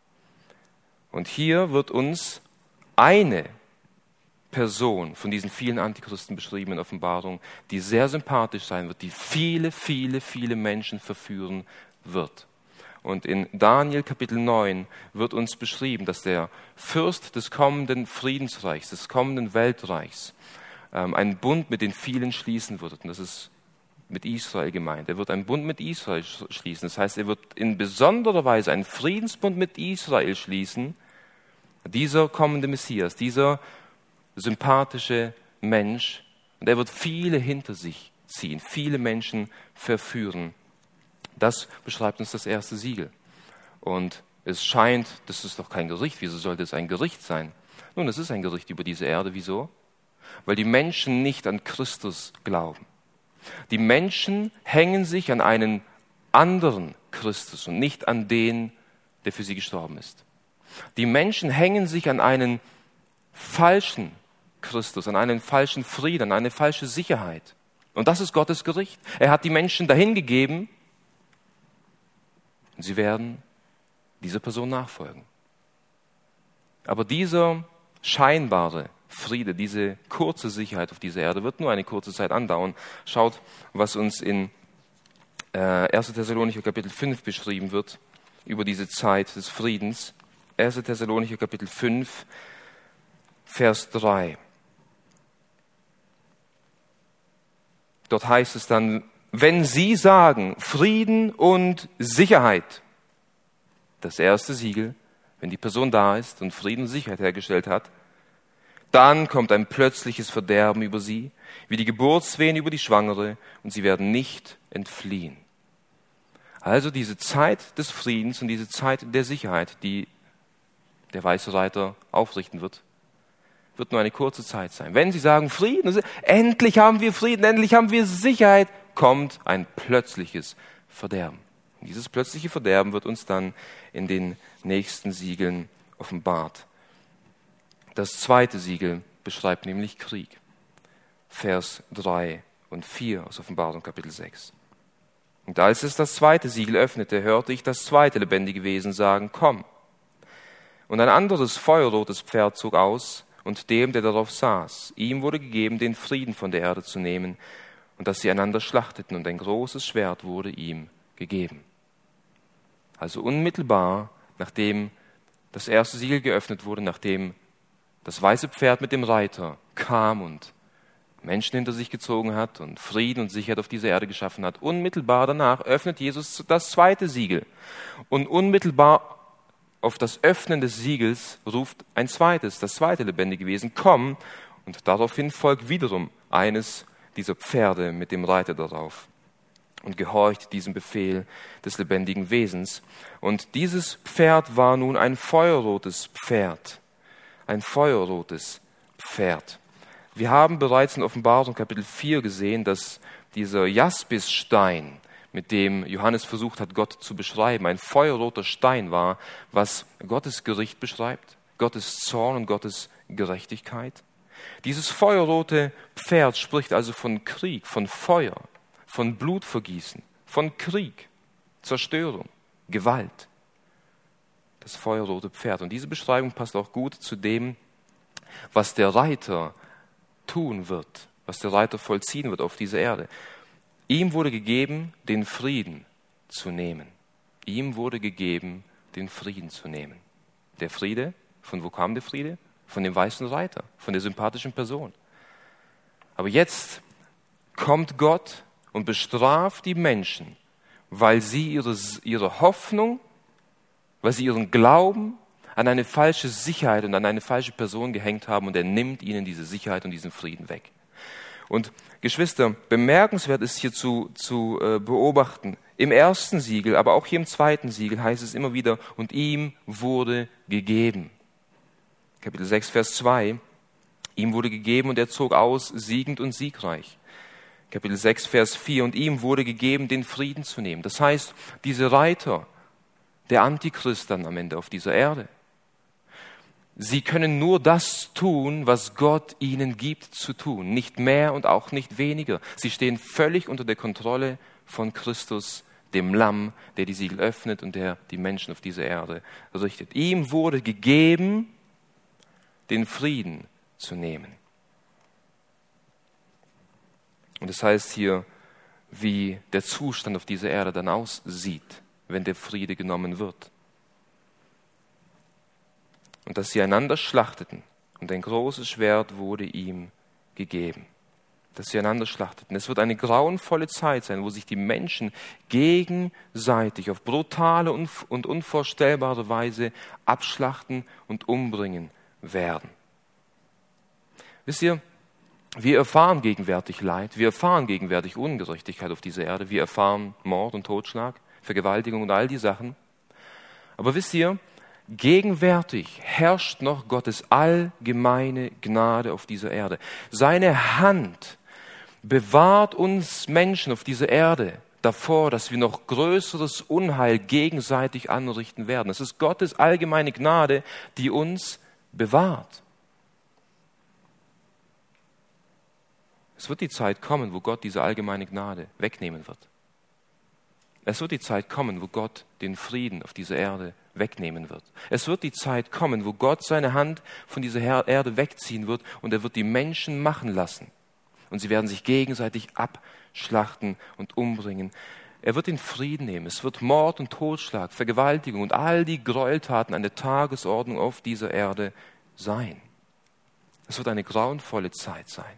Speaker 1: Und hier wird uns eine Person von diesen vielen Antichristen beschrieben in Offenbarung, die sehr sympathisch sein wird, die viele, viele, viele Menschen verführen wird. Und in Daniel Kapitel neun wird uns beschrieben, dass der Fürst des kommenden Friedensreichs, des kommenden Weltreichs, ähm, einen Bund mit den vielen schließen wird. Und das ist mit Israel gemeint. Er wird einen Bund mit Israel schließen. Das heißt, er wird in besonderer Weise einen Friedensbund mit Israel schließen. Dieser kommende Messias, dieser sympathische Mensch, und er wird viele hinter sich ziehen, viele Menschen verführen. Das beschreibt uns das erste Siegel. Und es scheint, das ist doch kein Gericht. Wieso sollte es ein Gericht sein? Nun, es ist ein Gericht über diese Erde. Wieso? Weil die Menschen nicht an Christus glauben. Die Menschen hängen sich an einen anderen Christus und nicht an den, der für sie gestorben ist. Die Menschen hängen sich an einen falschen Christus, an einen falschen Frieden, an eine falsche Sicherheit. Und das ist Gottes Gericht. Er hat die Menschen dahin gegeben und sie werden dieser Person nachfolgen. Aber dieser scheinbare Friede, diese kurze Sicherheit auf dieser Erde wird nur eine kurze Zeit andauern. Schaut, was uns in äh, erster Thessalonicher Kapitel fünf beschrieben wird über diese Zeit des Friedens. erster Thessalonicher Kapitel fünf, Vers drei. Dort heißt es dann, wenn sie sagen, Frieden und Sicherheit, das erste Siegel, wenn die Person da ist und Frieden und Sicherheit hergestellt hat, dann kommt ein plötzliches Verderben über sie, wie die Geburtswehen über die Schwangere, und sie werden nicht entfliehen. Also diese Zeit des Friedens und diese Zeit der Sicherheit, die der weiße Reiter aufrichten wird, wird nur eine kurze Zeit sein. Wenn sie sagen Frieden, endlich haben wir Frieden, endlich haben wir Sicherheit, kommt ein plötzliches Verderben. Und dieses plötzliche Verderben wird uns dann in den nächsten Siegeln offenbart. Das zweite Siegel beschreibt nämlich Krieg. Vers drei und vier aus Offenbarung Kapitel sechs. Und als es das zweite Siegel öffnete, hörte ich das zweite lebendige Wesen sagen, komm. Und ein anderes feuerrotes Pferd zog aus, und dem, der darauf saß, ihm wurde gegeben, den Frieden von der Erde zu nehmen, und dass sie einander schlachteten, und ein großes Schwert wurde ihm gegeben. Also unmittelbar, nachdem das erste Siegel geöffnet wurde, nachdem das weiße Pferd mit dem Reiter kam und Menschen hinter sich gezogen hat und Frieden und Sicherheit auf dieser Erde geschaffen hat, unmittelbar danach öffnet Jesus das zweite Siegel. Und unmittelbar auf das Öffnen des Siegels ruft ein zweites, das zweite lebendige Wesen, komm, und daraufhin folgt wiederum eines dieser Pferde mit dem Reiter darauf und gehorcht diesem Befehl des lebendigen Wesens. Und dieses Pferd war nun ein feuerrotes Pferd, ein feuerrotes Pferd. Wir haben bereits in Offenbarung Kapitel vier gesehen, dass dieser Jaspisstein, mit dem Johannes versucht hat, Gott zu beschreiben, ein feuerroter Stein war, was Gottes Gericht beschreibt, Gottes Zorn und Gottes Gerechtigkeit. Dieses feuerrote Pferd spricht also von Krieg, von Feuer, von Blutvergießen, von Krieg, Zerstörung, Gewalt. Das feuerrote Pferd. Und diese Beschreibung passt auch gut zu dem, was der Reiter tun wird, was der Reiter vollziehen wird auf dieser Erde. Ihm wurde gegeben, den Frieden zu nehmen. Ihm wurde gegeben, den Frieden zu nehmen. Der Friede, von wo kam der Friede? Von dem weißen Reiter, von der sympathischen Person. Aber jetzt kommt Gott und bestraft die Menschen, weil sie ihre, ihre Hoffnung, weil sie ihren Glauben an eine falsche Sicherheit und an eine falsche Person gehängt haben, und er nimmt ihnen diese Sicherheit und diesen Frieden weg. Und Geschwister, bemerkenswert ist hier zu, zu äh, beobachten, im ersten Siegel, aber auch hier im zweiten Siegel heißt es immer wieder, und ihm wurde gegeben. Kapitel sechs, Vers zwei, ihm wurde gegeben und er zog aus, siegend und siegreich. Kapitel sechs, Vers vier, und ihm wurde gegeben, den Frieden zu nehmen. Das heißt, diese Reiter, der Antichrist dann am Ende auf dieser Erde, sie können nur das tun, was Gott ihnen gibt zu tun, nicht mehr und auch nicht weniger. Sie stehen völlig unter der Kontrolle von Christus, dem Lamm, der die Siegel öffnet und der die Menschen auf dieser Erde richtet. Ihm wurde gegeben, den Frieden zu nehmen. Und das heißt hier, wie der Zustand auf dieser Erde dann aussieht, wenn der Friede genommen wird. Und dass sie einander schlachteten, und ein großes Schwert wurde ihm gegeben. Dass sie einander schlachteten. Es wird eine grauenvolle Zeit sein, wo sich die Menschen gegenseitig auf brutale und unvorstellbare Weise abschlachten und umbringen werden. Wisst ihr, wir erfahren gegenwärtig Leid, wir erfahren gegenwärtig Ungerechtigkeit auf dieser Erde, wir erfahren Mord und Totschlag, Vergewaltigung und all die Sachen. Aber wisst ihr, gegenwärtig herrscht noch Gottes allgemeine Gnade auf dieser Erde. Seine Hand bewahrt uns Menschen auf dieser Erde davor, dass wir noch größeres Unheil gegenseitig anrichten werden. Es ist Gottes allgemeine Gnade, die uns bewahrt. Es wird die Zeit kommen, wo Gott diese allgemeine Gnade wegnehmen wird. Es wird die Zeit kommen, wo Gott den Frieden auf dieser Erde wegnehmen wird. Es wird die Zeit kommen, wo Gott seine Hand von dieser Erde wegziehen wird und er wird die Menschen machen lassen. Und sie werden sich gegenseitig abschlachten und umbringen. Er wird den Frieden nehmen. Es wird Mord und Totschlag, Vergewaltigung und all die Gräueltaten an der Tagesordnung auf dieser Erde sein. Es wird eine grauenvolle Zeit sein.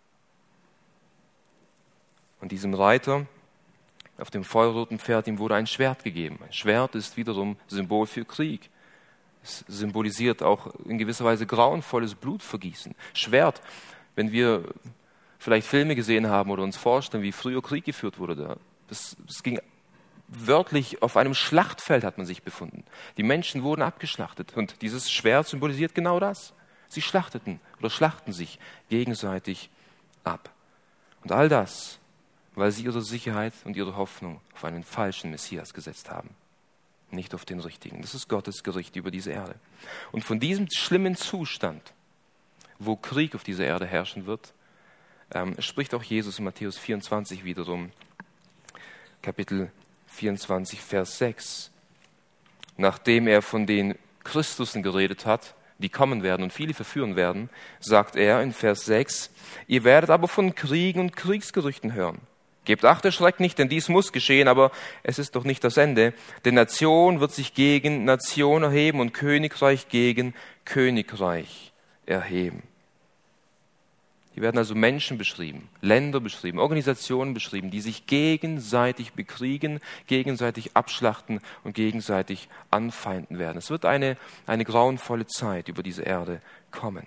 Speaker 1: Und diesem Reiter auf dem feuerroten Pferd, ihm wurde ein Schwert gegeben. Ein Schwert ist wiederum Symbol für Krieg. Es symbolisiert auch in gewisser Weise grauenvolles Blutvergießen. Schwert, wenn wir vielleicht Filme gesehen haben oder uns vorstellen, wie früher Krieg geführt wurde, das, das ging wörtlich, auf einem Schlachtfeld hat man sich befunden. Die Menschen wurden abgeschlachtet und dieses Schwert symbolisiert genau das. Sie schlachteten oder schlachten sich gegenseitig ab. Und all das, weil sie ihre Sicherheit und ihre Hoffnung auf einen falschen Messias gesetzt haben, nicht auf den richtigen. Das ist Gottes Gericht über diese Erde. Und von diesem schlimmen Zustand, wo Krieg auf dieser Erde herrschen wird, ähm, spricht auch Jesus in Matthäus vierundzwanzig wiederum, Kapitel vierundzwanzig, Vers sechs. Nachdem er von den Christusen geredet hat, die kommen werden und viele verführen werden, sagt er in Vers sechs, ihr werdet aber von Kriegen und Kriegsgerüchten hören. Gebt Acht, erschreckt nicht, denn dies muss geschehen, aber es ist doch nicht das Ende. Denn Nation wird sich gegen Nation erheben und Königreich gegen Königreich erheben. Hier werden also Menschen beschrieben, Länder beschrieben, Organisationen beschrieben, die sich gegenseitig bekriegen, gegenseitig abschlachten und gegenseitig anfeinden werden. Es wird eine, eine grauenvolle Zeit über diese Erde kommen.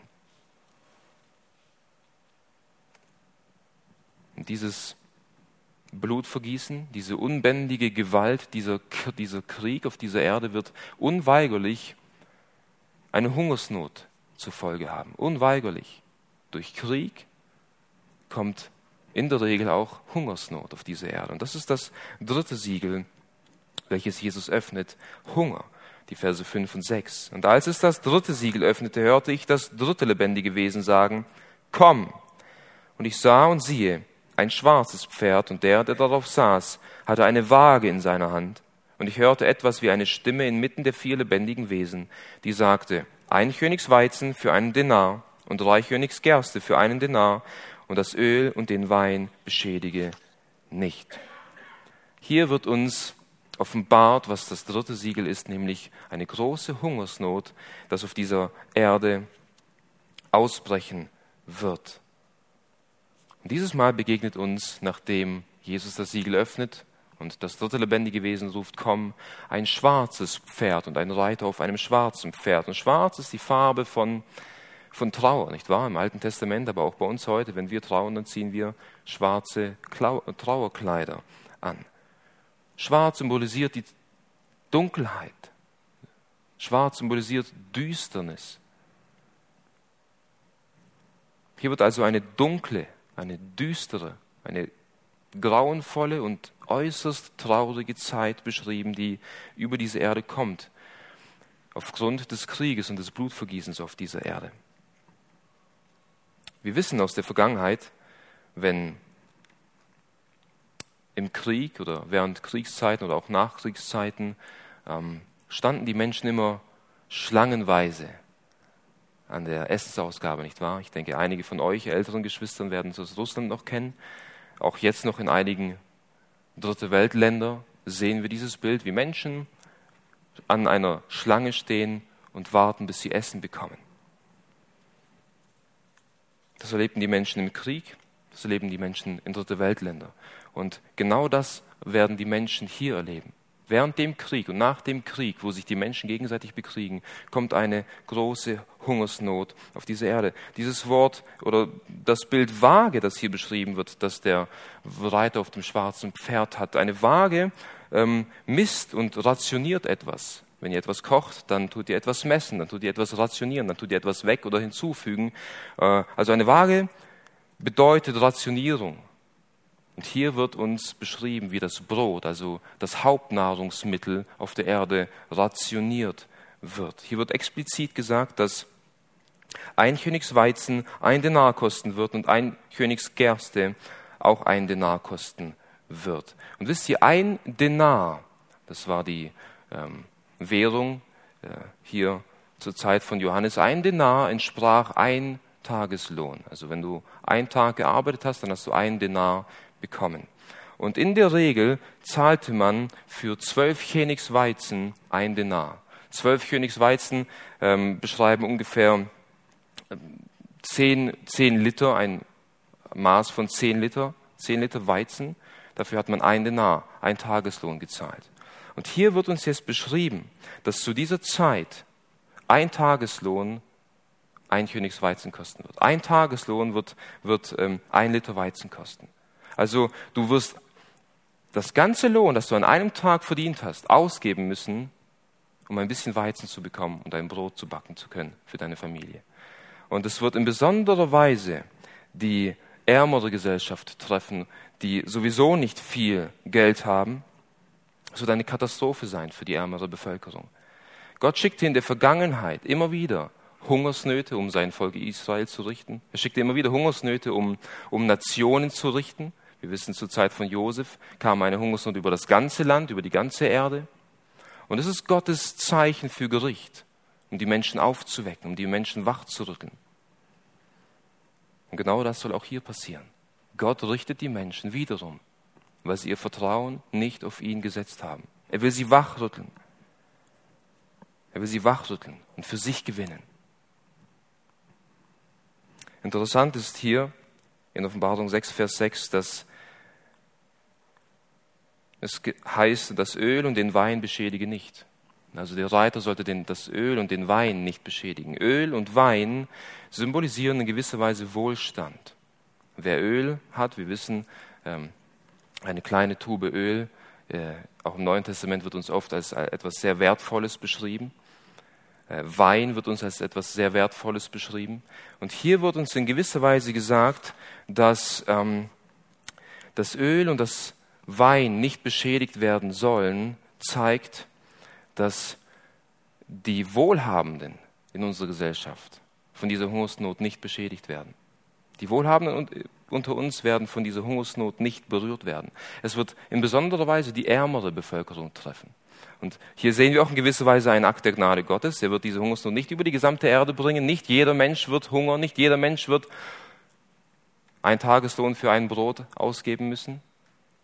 Speaker 1: Und dieses Blutvergießen, diese unbändige Gewalt, dieser, dieser Krieg auf dieser Erde wird unweigerlich eine Hungersnot zur Folge haben. Unweigerlich. Durch Krieg kommt in der Regel auch Hungersnot auf diese Erde. Und das ist das dritte Siegel, welches Jesus öffnet. Hunger. Die Verse fünf und sechs. Und als es das dritte Siegel öffnete, hörte ich das dritte lebendige Wesen sagen, komm. Und ich sah und siehe, ein schwarzes Pferd, und der, der darauf saß, hatte eine Waage in seiner Hand. Und ich hörte etwas wie eine Stimme inmitten der vier lebendigen Wesen, die sagte, ein Königs Weizen für einen Denar und drei Königs Gerste für einen Denar und das Öl und den Wein beschädige nicht. Hier wird uns offenbart, was das dritte Siegel ist, nämlich eine große Hungersnot, das auf dieser Erde ausbrechen wird. Und dieses Mal begegnet uns, nachdem Jesus das Siegel öffnet und das dritte lebendige Wesen ruft, komm, ein schwarzes Pferd und ein Reiter auf einem schwarzen Pferd. Und schwarz ist die Farbe von, von Trauer, nicht wahr? Im Alten Testament, aber auch bei uns heute, wenn wir trauern, dann ziehen wir schwarze Klau- Trauerkleider an. Schwarz symbolisiert die Dunkelheit. Schwarz symbolisiert Düsternis. Hier wird also eine dunkle, eine düstere, eine grauenvolle und äußerst traurige Zeit beschrieben, die über diese Erde kommt, aufgrund des Krieges und des Blutvergießens auf dieser Erde. Wir wissen aus der Vergangenheit, wenn im Krieg oder während Kriegszeiten oder auch nach Kriegszeiten ähm, standen die Menschen immer schlangenweise an der Essensausgabe, nicht wahr? Ich denke, einige von euch älteren Geschwistern werden es aus Russland noch kennen. Auch jetzt noch in einigen Dritte Weltländern sehen wir dieses Bild, wie Menschen an einer Schlange stehen und warten, bis sie Essen bekommen. Das erlebten die Menschen im Krieg, das erleben die Menschen in Dritte Weltländer. Und genau das werden die Menschen hier erleben. Während dem Krieg und nach dem Krieg, wo sich die Menschen gegenseitig bekriegen, kommt eine große Hungersnot auf diese Erde. Dieses Wort oder das Bild Waage, das hier beschrieben wird, das der Reiter auf dem schwarzen Pferd hat. Eine Waage ähm, misst und rationiert etwas. Wenn ihr etwas kocht, dann tut ihr etwas messen, dann tut ihr etwas rationieren, dann tut ihr etwas weg oder hinzufügen. Äh, also eine Waage bedeutet Rationierung. Und hier wird uns beschrieben, wie das Brot, also das Hauptnahrungsmittel auf der Erde, rationiert wird. Hier wird explizit gesagt, dass ein Königsweizen ein Denar kosten wird und ein Königsgerste auch ein Denar kosten wird. Und wisst ihr, ein Denar, das war die ähm, Währung äh, hier zur Zeit von Johannes, ein Denar entsprach ein Tageslohn. Also wenn du einen Tag gearbeitet hast, dann hast du einen Denar bekommen. Und in der Regel zahlte man für zwölf Königsweizen ein Denar. Zwölf Königsweizen ähm, beschreiben ungefähr zehn, zehn Liter, ein Maß von zehn Liter, zehn Liter Weizen. Dafür hat man ein Denar, ein Tageslohn gezahlt. Und hier wird uns jetzt beschrieben, dass zu dieser Zeit ein Tageslohn ein Königsweizen kosten wird. Ein Tageslohn wird, wird ähm, ein Liter Weizen kosten. Also du wirst das ganze Lohn, das du an einem Tag verdient hast, ausgeben müssen, um ein bisschen Weizen zu bekommen und ein Brot zu backen zu können für deine Familie. Und es wird in besonderer Weise die ärmere Gesellschaft treffen, die sowieso nicht viel Geld haben. Es wird eine Katastrophe sein für die ärmere Bevölkerung. Gott schickte in der Vergangenheit immer wieder Hungersnöte, um sein Volk Israel zu richten. Er schickte immer wieder Hungersnöte, um, um Nationen zu richten. Wir wissen, zur Zeit von Josef kam eine Hungersnot über das ganze Land, über die ganze Erde. Und es ist Gottes Zeichen für Gericht, um die Menschen aufzuwecken, um die Menschen wachzurütteln. Und genau das soll auch hier passieren. Gott richtet die Menschen wiederum, weil sie ihr Vertrauen nicht auf ihn gesetzt haben. Er will sie wachrütteln. Er will sie wachrütteln und für sich gewinnen. Interessant ist hier in Offenbarung sechs, Vers sechs, dass es heißt, das Öl und den Wein beschädige nicht. Also der Reiter sollte den, das Öl und den Wein nicht beschädigen. Öl und Wein symbolisieren in gewisser Weise Wohlstand. Wer Öl hat, wir wissen, eine kleine Tube Öl, auch im Neuen Testament wird uns oft als etwas sehr Wertvolles beschrieben. Wein wird uns als etwas sehr Wertvolles beschrieben. Und hier wird uns in gewisser Weise gesagt, dass ähm, das Öl und das Wein nicht beschädigt werden sollen, zeigt, dass die Wohlhabenden in unserer Gesellschaft von dieser Hungersnot nicht beschädigt werden. Die Wohlhabenden unter uns werden von dieser Hungersnot nicht berührt werden. Es wird in besonderer Weise die ärmere Bevölkerung treffen. Und hier sehen wir auch in gewisser Weise einen Akt der Gnade Gottes. Er wird diese Hungersnot nicht über die gesamte Erde bringen. Nicht jeder Mensch wird hungern. Nicht jeder Mensch wird einen Tageslohn für ein Brot ausgeben müssen.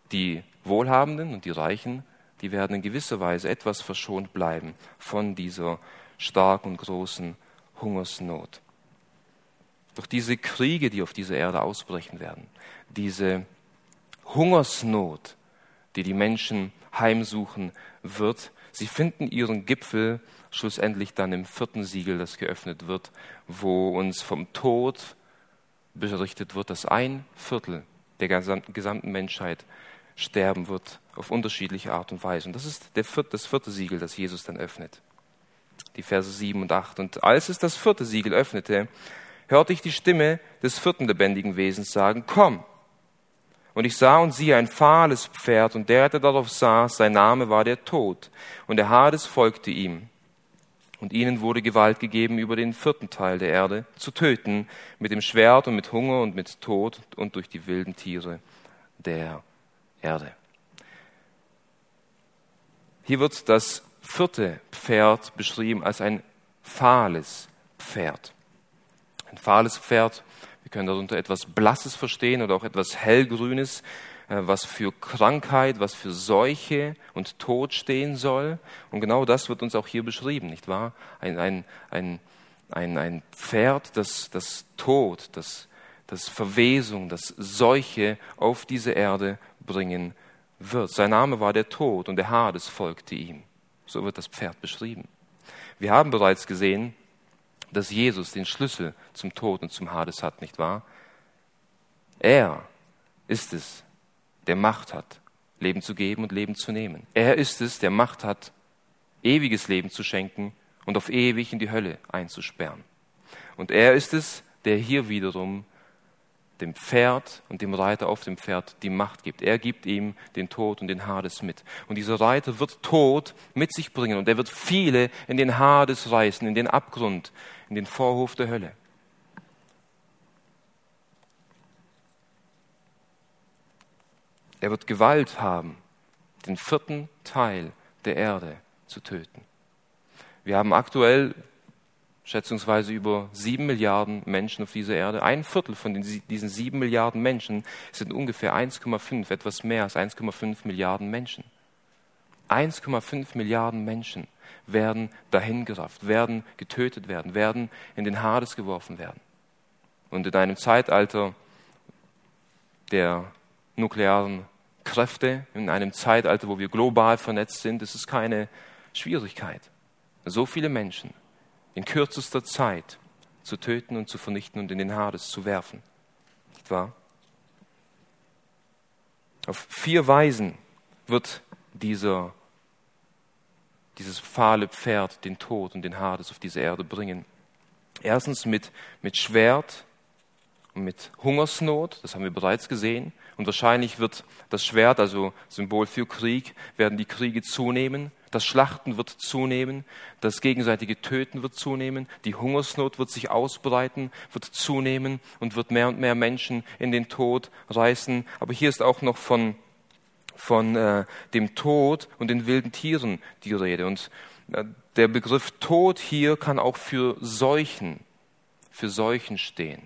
Speaker 1: Die Wohlhabenden und die Reichen, die werden in gewisser Weise etwas verschont bleiben von dieser starken und großen Hungersnot. Durch diese Kriege, die auf dieser Erde ausbrechen werden, diese Hungersnot, die die Menschen heimsuchen wird, sie finden ihren Gipfel schlussendlich dann im vierten Siegel, das geöffnet wird, wo uns vom Tod berichtet wird, dass ein Viertel der gesamten Menschheit sterben wird auf unterschiedliche Art und Weise. Und das ist der vierte, das vierte Siegel, das Jesus dann öffnet. Die Verse sieben und acht. Und als es das vierte Siegel öffnete, hörte ich die Stimme des vierten lebendigen Wesens sagen, komm. Und ich sah und siehe ein fahles Pferd, und der, der darauf saß, sein Name war der Tod, und der Hades folgte ihm. Und ihnen wurde Gewalt gegeben, über den vierten Teil der Erde zu töten, mit dem Schwert und mit Hunger und mit Tod und durch die wilden Tiere der Erde. Hier wird das vierte Pferd beschrieben als ein fahles Pferd. Ein fahles Pferd, wir können darunter etwas Blasses verstehen oder auch etwas Hellgrünes, was für Krankheit, was für Seuche und Tod stehen soll. Und genau das wird uns auch hier beschrieben, nicht wahr? Ein, ein, ein, ein, ein Pferd, das, das Tod, das, das Verwesung, das Seuche auf diese Erde bringen wird. Sein Name war der Tod und der Hades folgte ihm. So wird das Pferd beschrieben. Wir haben bereits gesehen, dass Jesus den Schlüssel zum Tod und zum Hades hat, nicht wahr? Er ist es, der Macht hat, Leben zu geben und Leben zu nehmen. Er ist es, der Macht hat, ewiges Leben zu schenken und auf ewig in die Hölle einzusperren. Und er ist es, der hier wiederum dem Pferd und dem Reiter auf dem Pferd die Macht gibt. Er gibt ihm den Tod und den Hades mit. Und dieser Reiter wird Tod mit sich bringen und er wird viele in den Hades reißen, in den Abgrund, in den Vorhof der Hölle. Er wird Gewalt haben, den vierten Teil der Erde zu töten. Wir haben aktuell schätzungsweise über sieben Milliarden Menschen auf dieser Erde. Ein Viertel von den, diesen sieben Milliarden Menschen sind ungefähr eins Komma fünf, etwas mehr als eins Komma fünf Milliarden Menschen. eins Komma fünf Milliarden Menschen werden dahingerafft, werden getötet werden, werden in den Hades geworfen werden. Und in einem Zeitalter der nuklearen Kräfte, in einem Zeitalter, wo wir global vernetzt sind, ist es keine Schwierigkeit, so viele Menschen in kürzester Zeit zu töten und zu vernichten und in den Hades zu werfen. Nicht wahr? Auf vier Weisen wird dieser, dieses fahle Pferd den Tod und den Hades auf diese Erde bringen. Erstens mit, mit Schwert und mit Hungersnot, das haben wir bereits gesehen. Und wahrscheinlich wird das Schwert, also Symbol für Krieg, werden die Kriege zunehmen. Das Schlachten wird zunehmen, das gegenseitige Töten wird zunehmen, die Hungersnot wird sich ausbreiten, wird zunehmen und wird mehr und mehr Menschen in den Tod reißen. Aber hier ist auch noch von, von äh, dem Tod und den wilden Tieren die Rede. Und äh, der Begriff Tod hier kann auch für Seuchen, für Seuchen stehen.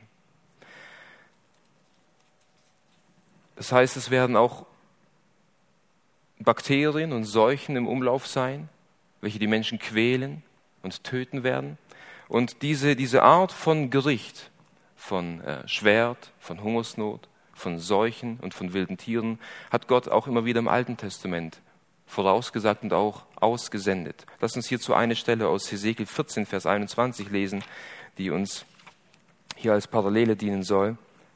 Speaker 1: Das heißt, es werden auch Bakterien und Seuchen im Umlauf sein, welche die Menschen quälen und töten werden. Und diese, diese Art von Gericht, von äh, Schwert, von Hungersnot, von Seuchen und von wilden Tieren, hat Gott auch immer wieder im Alten Testament vorausgesagt und auch ausgesendet. Lass uns hierzu eine Stelle aus Hesekiel vierzehn, Vers einundzwanzig lesen, die uns hier als Parallele dienen soll.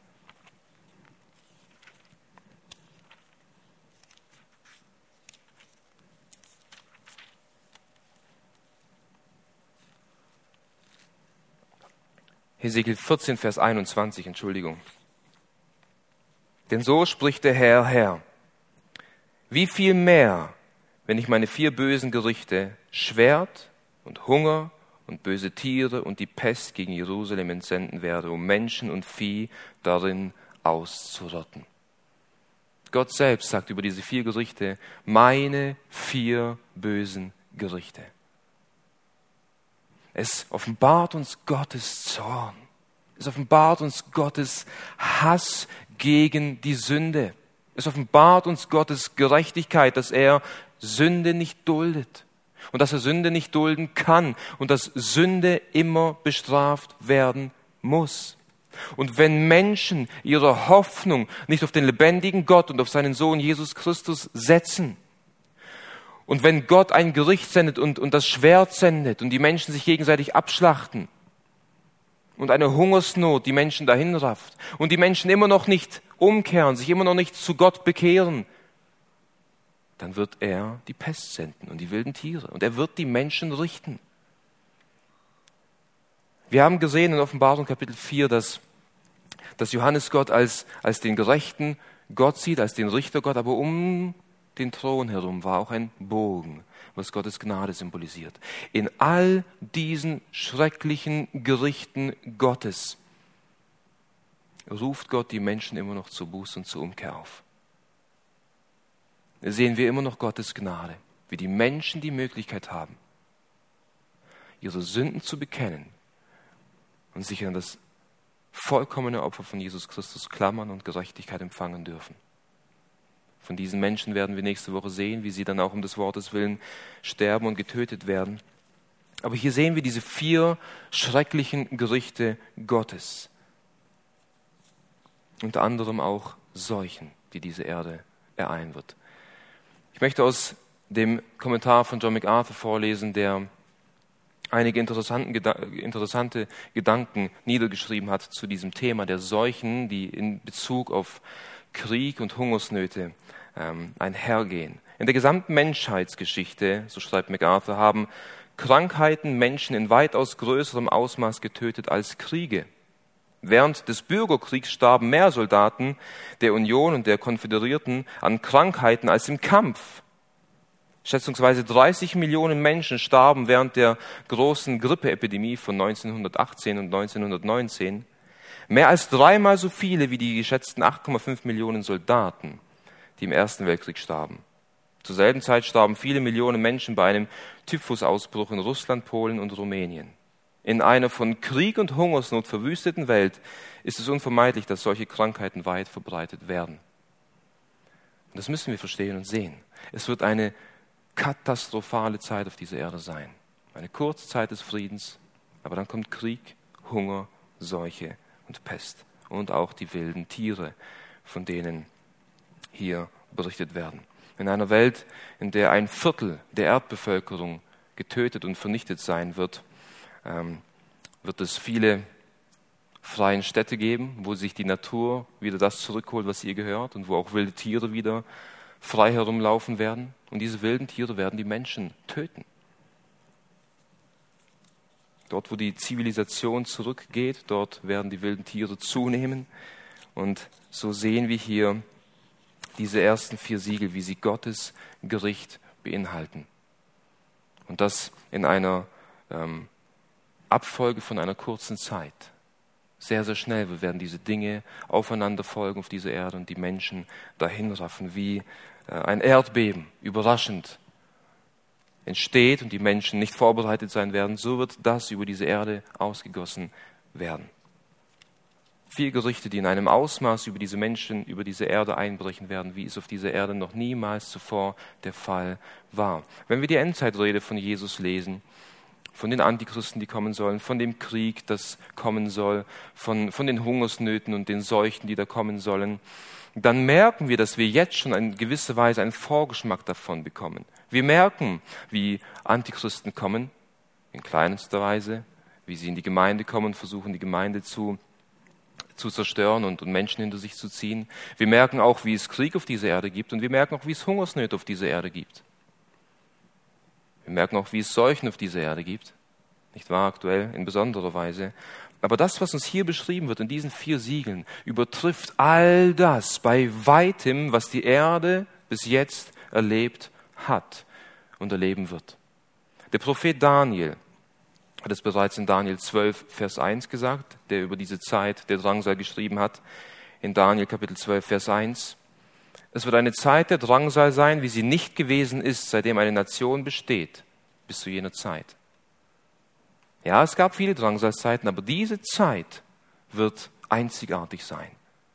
Speaker 1: Hesekiel vierzehn, Vers einundzwanzig, Entschuldigung. Denn so spricht der Herr, Herr, wie viel mehr, wenn ich meine vier bösen Gerichte, Schwert und Hunger und böse Tiere und die Pest gegen Jerusalem entsenden werde, um Menschen und Vieh darin auszurotten. Gott selbst sagt über diese vier Gerichte, meine vier bösen Gerichte. Es offenbart uns Gottes Zorn. Es offenbart uns Gottes Hass gegen die Sünde. Es offenbart uns Gottes Gerechtigkeit, dass er Sünde nicht duldet und dass er Sünde nicht dulden kann und dass Sünde immer bestraft werden muss. Und wenn Menschen ihre Hoffnung nicht auf den lebendigen Gott und auf seinen Sohn Jesus Christus setzen, und wenn Gott ein Gericht sendet und, und das Schwert sendet und die Menschen sich gegenseitig abschlachten und eine Hungersnot die Menschen dahin rafft und die Menschen immer noch nicht umkehren, sich immer noch nicht zu Gott bekehren, dann wird er die Pest senden und die wilden Tiere und er wird die Menschen richten. Wir haben gesehen in Offenbarung Kapitel vier, dass, dass Johannes Gott als, als den gerechten Gott sieht, als den Richtergott, aber um den Thron herum war auch ein Bogen, was Gottes Gnade symbolisiert. In all diesen schrecklichen Gerichten Gottes ruft Gott die Menschen immer noch zur Buße und zur Umkehr auf. Da sehen wir immer noch Gottes Gnade, wie die Menschen die Möglichkeit haben, ihre Sünden zu bekennen und sich an das vollkommene Opfer von Jesus Christus klammern und Gerechtigkeit empfangen dürfen. Von diesen Menschen werden wir nächste Woche sehen, wie sie dann auch um des Wortes willen sterben und getötet werden. Aber hier sehen wir diese vier schrecklichen Gerichte Gottes. Unter anderem auch Seuchen, die diese Erde ereilen wird. Ich möchte aus dem Kommentar von John MacArthur vorlesen, der einige interessante Gedanken niedergeschrieben hat zu diesem Thema der Seuchen, die in Bezug auf Krieg und Hungersnöte ähm, einhergehen. In der gesamten Menschheitsgeschichte, so schreibt MacArthur, haben Krankheiten Menschen in weitaus größerem Ausmaß getötet als Kriege. Während des Bürgerkriegs starben mehr Soldaten der Union und der Konföderierten an Krankheiten als im Kampf. Schätzungsweise dreißig Millionen Menschen starben während der großen Grippeepidemie von neunzehnhundertachtzehn und neunzehnhundertneunzehn. Mehr als dreimal so viele wie die geschätzten acht Komma fünf Millionen Soldaten, die im Ersten Weltkrieg starben. Zur selben Zeit starben viele Millionen Menschen bei einem Typhusausbruch in Russland, Polen und Rumänien. In einer von Krieg und Hungersnot verwüsteten Welt ist es unvermeidlich, dass solche Krankheiten weit verbreitet werden. Und das müssen wir verstehen und sehen. Es wird eine katastrophale Zeit auf dieser Erde sein. Eine kurze Zeit des Friedens, aber dann kommt Krieg, Hunger, Seuche und Pest und auch die wilden Tiere, von denen hier berichtet werden. In einer Welt, in der ein Viertel der Erdbevölkerung getötet und vernichtet sein wird, ähm, wird es viele freie Städte geben, wo sich die Natur wieder das zurückholt, was ihr gehört und wo auch wilde Tiere wieder frei herumlaufen werden. Und diese wilden Tiere werden die Menschen töten. Dort, wo die Zivilisation zurückgeht, dort werden die wilden Tiere zunehmen. Und so sehen wir hier diese ersten vier Siegel, wie sie Gottes Gericht beinhalten. Und das in einer ähm, Abfolge von einer kurzen Zeit. Sehr, sehr schnell werden diese Dinge aufeinander folgen auf dieser Erde und die Menschen dahinraffen, wie äh, ein Erdbeben überraschend entsteht und die Menschen nicht vorbereitet sein werden, so wird das über diese Erde ausgegossen werden. Vier Gerichte, die in einem Ausmaß über diese Menschen, über diese Erde einbrechen werden, wie es auf dieser Erde noch niemals zuvor der Fall war. Wenn wir die Endzeitrede von Jesus lesen, von den Antichristen, die kommen sollen, von dem Krieg, das kommen soll, von, von den Hungersnöten und den Seuchen, die da kommen sollen, dann merken wir, dass wir jetzt schon in gewisser Weise einen Vorgeschmack davon bekommen. Wir merken, wie Antichristen kommen, in kleinster Weise, wie sie in die Gemeinde kommen und versuchen, die Gemeinde zu, zu zerstören und, und Menschen hinter sich zu ziehen. Wir merken auch, wie es Krieg auf dieser Erde gibt und wir merken auch, wie es Hungersnöte auf dieser Erde gibt. Wir merken auch, wie es Seuchen auf dieser Erde gibt, nicht wahr, aktuell in besonderer Weise. Aber das, was uns hier beschrieben wird in diesen vier Siegeln, übertrifft all das bei weitem, was die Erde bis jetzt erlebt hat und erleben wird. Der Prophet Daniel hat es bereits in Daniel zwölf, Vers eins gesagt, der über diese Zeit der Drangsal geschrieben hat, in Daniel Kapitel zwölf, Vers eins. Es wird eine Zeit der Drangsal sein, wie sie nicht gewesen ist, seitdem eine Nation besteht, bis zu jener Zeit. Ja, es gab viele Drangsalzeiten, aber diese Zeit wird einzigartig sein.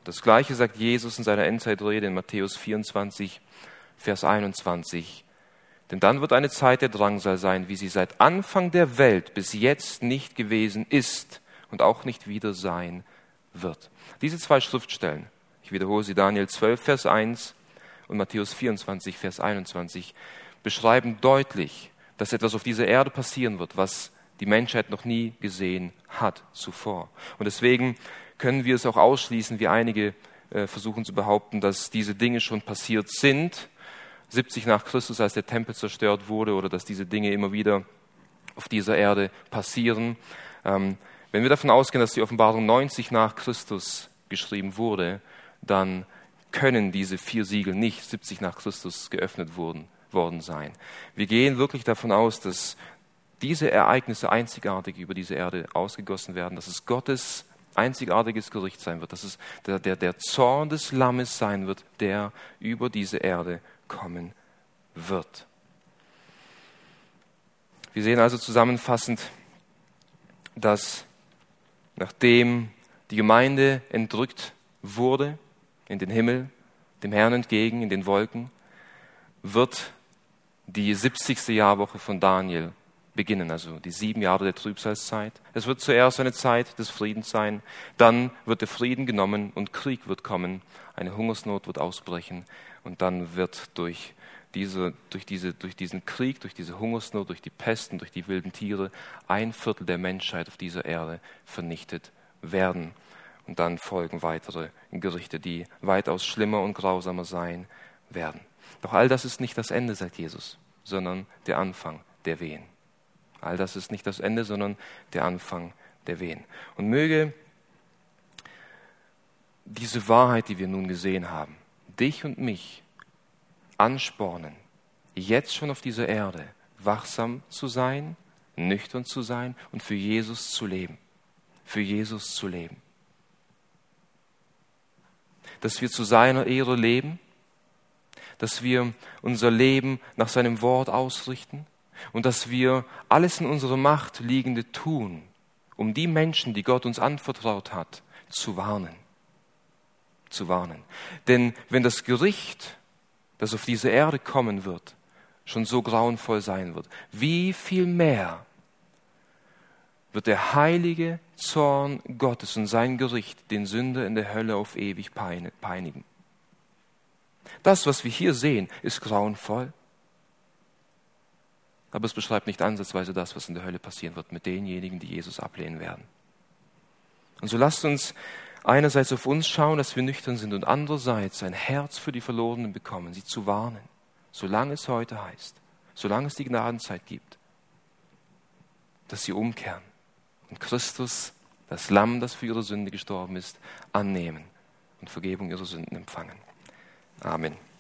Speaker 1: Das Gleiche sagt Jesus in seiner Endzeitrede in Matthäus vierundzwanzig, Vers einundzwanzig. Denn dann wird eine Zeit der Drangsal sein, wie sie seit Anfang der Welt bis jetzt nicht gewesen ist und auch nicht wieder sein wird. Diese zwei Schriftstellen, ich wiederhole sie, Daniel zwölf, Vers eins und Matthäus vierundzwanzig, Vers einundzwanzig, beschreiben deutlich, dass etwas auf dieser Erde passieren wird, was die Menschheit noch nie gesehen hat zuvor. Und deswegen können wir es auch ausschließen, wie einige äh, versuchen zu behaupten, dass diese Dinge schon passiert sind, siebzig nach Christus, als der Tempel zerstört wurde, oder dass diese Dinge immer wieder auf dieser Erde passieren. Ähm, wenn wir davon ausgehen, dass die Offenbarung neunzig nach Christus geschrieben wurde, dann können diese vier Siegel nicht siebzig nach Christus geöffnet wurden, worden sein. Wir gehen wirklich davon aus, dass diese Ereignisse einzigartig über diese Erde ausgegossen werden, dass es Gottes einzigartiges Gericht sein wird, dass es der, der, der Zorn des Lammes sein wird, der über diese Erde kommen wird. Wir sehen also zusammenfassend, dass nachdem die Gemeinde entrückt wurde in den Himmel, dem Herrn entgegen, in den Wolken, wird die siebzigste Jahrwoche von Daniel beginnen, also die sieben Jahre der Trübsalzeit. Es wird zuerst eine Zeit des Friedens sein, dann wird der Frieden genommen und Krieg wird kommen, eine Hungersnot wird ausbrechen und dann wird durch, diese, durch, diese, durch diesen Krieg, durch diese Hungersnot, durch die Pesten, durch die wilden Tiere ein Viertel der Menschheit auf dieser Erde vernichtet werden. Und dann folgen weitere Gerichte, die weitaus schlimmer und grausamer sein werden. Doch all das ist nicht das Ende, sagt Jesus, sondern der Anfang der Wehen. All das ist nicht das Ende, sondern der Anfang der Wehen. Und möge diese Wahrheit, die wir nun gesehen haben, dich und mich anspornen, jetzt schon auf dieser Erde wachsam zu sein, nüchtern zu sein und für Jesus zu leben. Für Jesus zu leben. Dass wir zu seiner Ehre leben, dass wir unser Leben nach seinem Wort ausrichten und dass wir alles in unserer Macht Liegende tun, um die Menschen, die Gott uns anvertraut hat, zu warnen. Zu warnen. Denn wenn das Gericht, das auf diese Erde kommen wird, schon so grauenvoll sein wird, wie viel mehr wird der heilige Zorn Gottes und sein Gericht den Sünder in der Hölle auf ewig peinigen. Das, was wir hier sehen, ist grauenvoll. Aber es beschreibt nicht ansatzweise das, was in der Hölle passieren wird mit denjenigen, die Jesus ablehnen werden. Und so lasst uns einerseits auf uns schauen, dass wir nüchtern sind und andererseits ein Herz für die Verlorenen bekommen, sie zu warnen, solange es heute heißt, solange es die Gnadenzeit gibt, dass sie umkehren und Christus, das Lamm, das für ihre Sünde gestorben ist, annehmen und Vergebung ihrer Sünden empfangen. Amen.